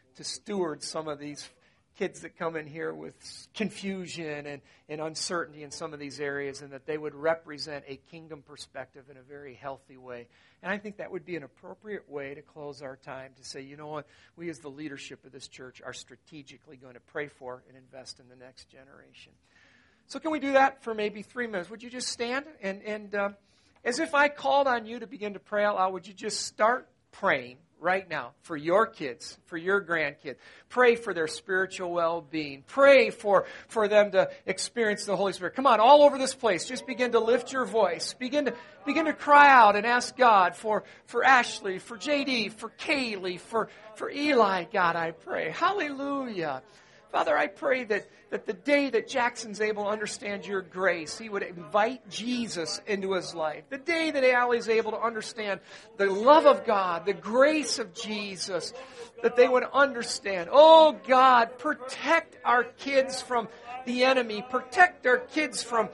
some of these kids that come in here with confusion and uncertainty in some of these areas, and that they would represent a kingdom perspective in a very healthy way. And I think that would be an appropriate way to close our time, to say, you know what, we as the leadership of this church are strategically going to pray for and invest in the next generation. So can we do that for maybe 3 minutes? Would you just stand? And as if I called on you to begin to pray out loud, would you just start praying right now for your kids, for your grandkids? Pray for their spiritual well-being. Pray for them to experience the Holy Spirit. Come on, all over this place, just begin to lift your voice. Begin to cry out and ask God for Ashley, for JD, for Kaylee, for Eli, God, I pray. Hallelujah. Father, I pray that the day that Jackson's able to understand your grace, he would invite Jesus into his life. The day that Allie's able to understand the love of God, the grace of Jesus, that they would understand. Oh, God, protect our kids from the enemy. Protect our kids from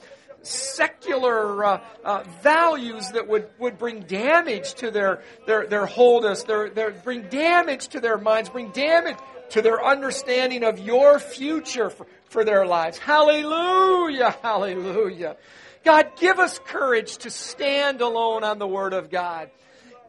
secular values that would bring damage to their wholeness, bring damage to their minds, bring damage to their understanding of your future for their lives. Hallelujah, hallelujah. God, give us courage to stand alone on the Word of God.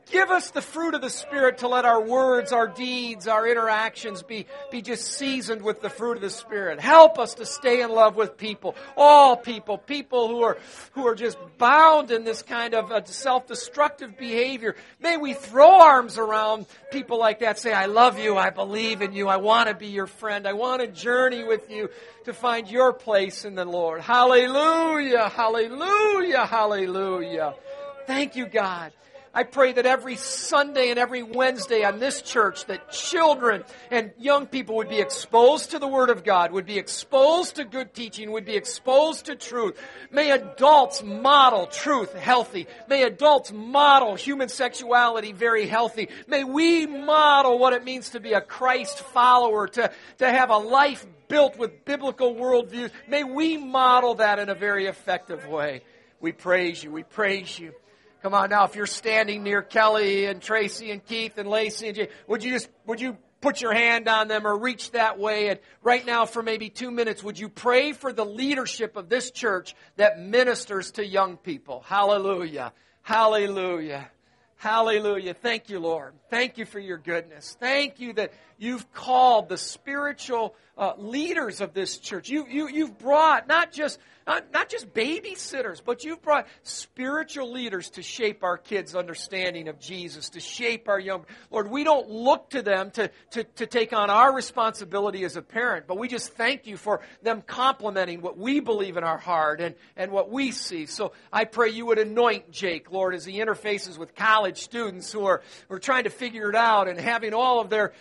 Give us the fruit of the Spirit to let our words, our deeds, our interactions be just seasoned with the fruit of the Spirit. Help us to stay in love with people, all people who are just bound in this kind of self-destructive behavior. May we throw arms around people like that, say, I love you, I believe in you, I want to be your friend, I want to journey with you to find your place in the Lord. Hallelujah, hallelujah, hallelujah. Thank you, God. I pray that every Sunday and every Wednesday on this church that children and young people would be exposed to the Word of God, would be exposed to good teaching, would be exposed to truth. May adults model truth healthy. May adults model human sexuality very healthy. May we model what it means to be a Christ follower, to have a life built with biblical worldviews. May we model that in a very effective way. We praise you. We praise you. Come on now, if you're standing near Kelly and Tracy and Keith and Lacey and Jay, would you put your hand on them or reach that way? And right now, for maybe 2 minutes, would you pray for the leadership of this church that ministers to young people? Hallelujah. Hallelujah. Hallelujah. Thank you, Lord. Thank you for your goodness. Thank you that you've called the spiritual leaders of this church. You've brought not just babysitters, but you've brought spiritual leaders to shape our kids' understanding of Jesus, to shape our young. Lord, we don't look to them to take on our responsibility as a parent, but we just thank you for them complementing what we believe in our heart and what we see. So I pray you would anoint Jake, Lord, as he interfaces with college students who are trying to figure it out and having all of their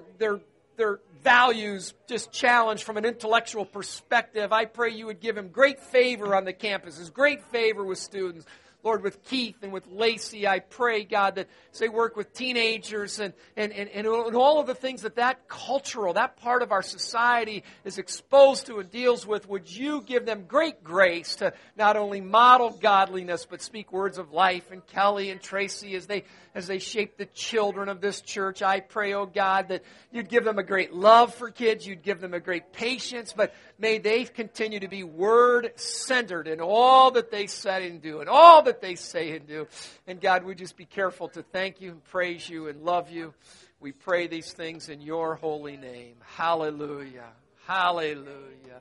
values just challenged from an intellectual perspective. I pray you would give him great favor on the campuses, great favor with students. Lord, with Keith and with Lacey, I pray, God, that as they work with teenagers and all of the things that cultural, that part of our society is exposed to and deals with, would you give them great grace to not only model godliness, but speak words of life. And Kelly and Tracy, as they shape the children of this church, I pray, oh God, that you'd give them a great love for kids, you'd give them a great patience, but may they continue to be word-centered in all that they say and do, and all that they say and do. And God, we just be careful to thank you and praise you and love you. We pray these things in your holy name. Hallelujah. Hallelujah.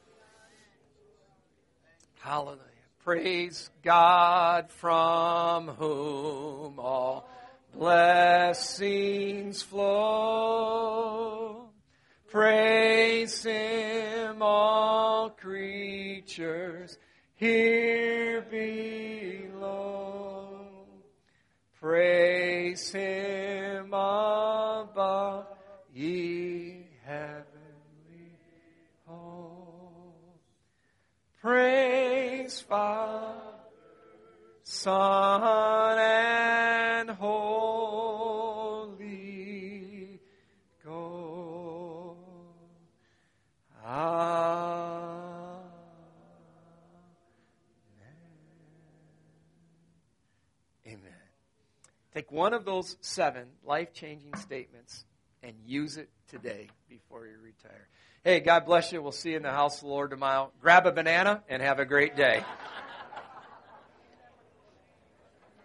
Hallelujah. Praise God, from whom all blessings flow. Praise Him, all creatures here below. Praise Him above, ye heavenly hosts. Praise Father, Son, and Holy Ghost. Amen. Amen. Take one of those 7 life-changing statements and use it today before you retire. Hey, God bless you. We'll see you in the house of the Lord tomorrow. Grab a banana and have a great day.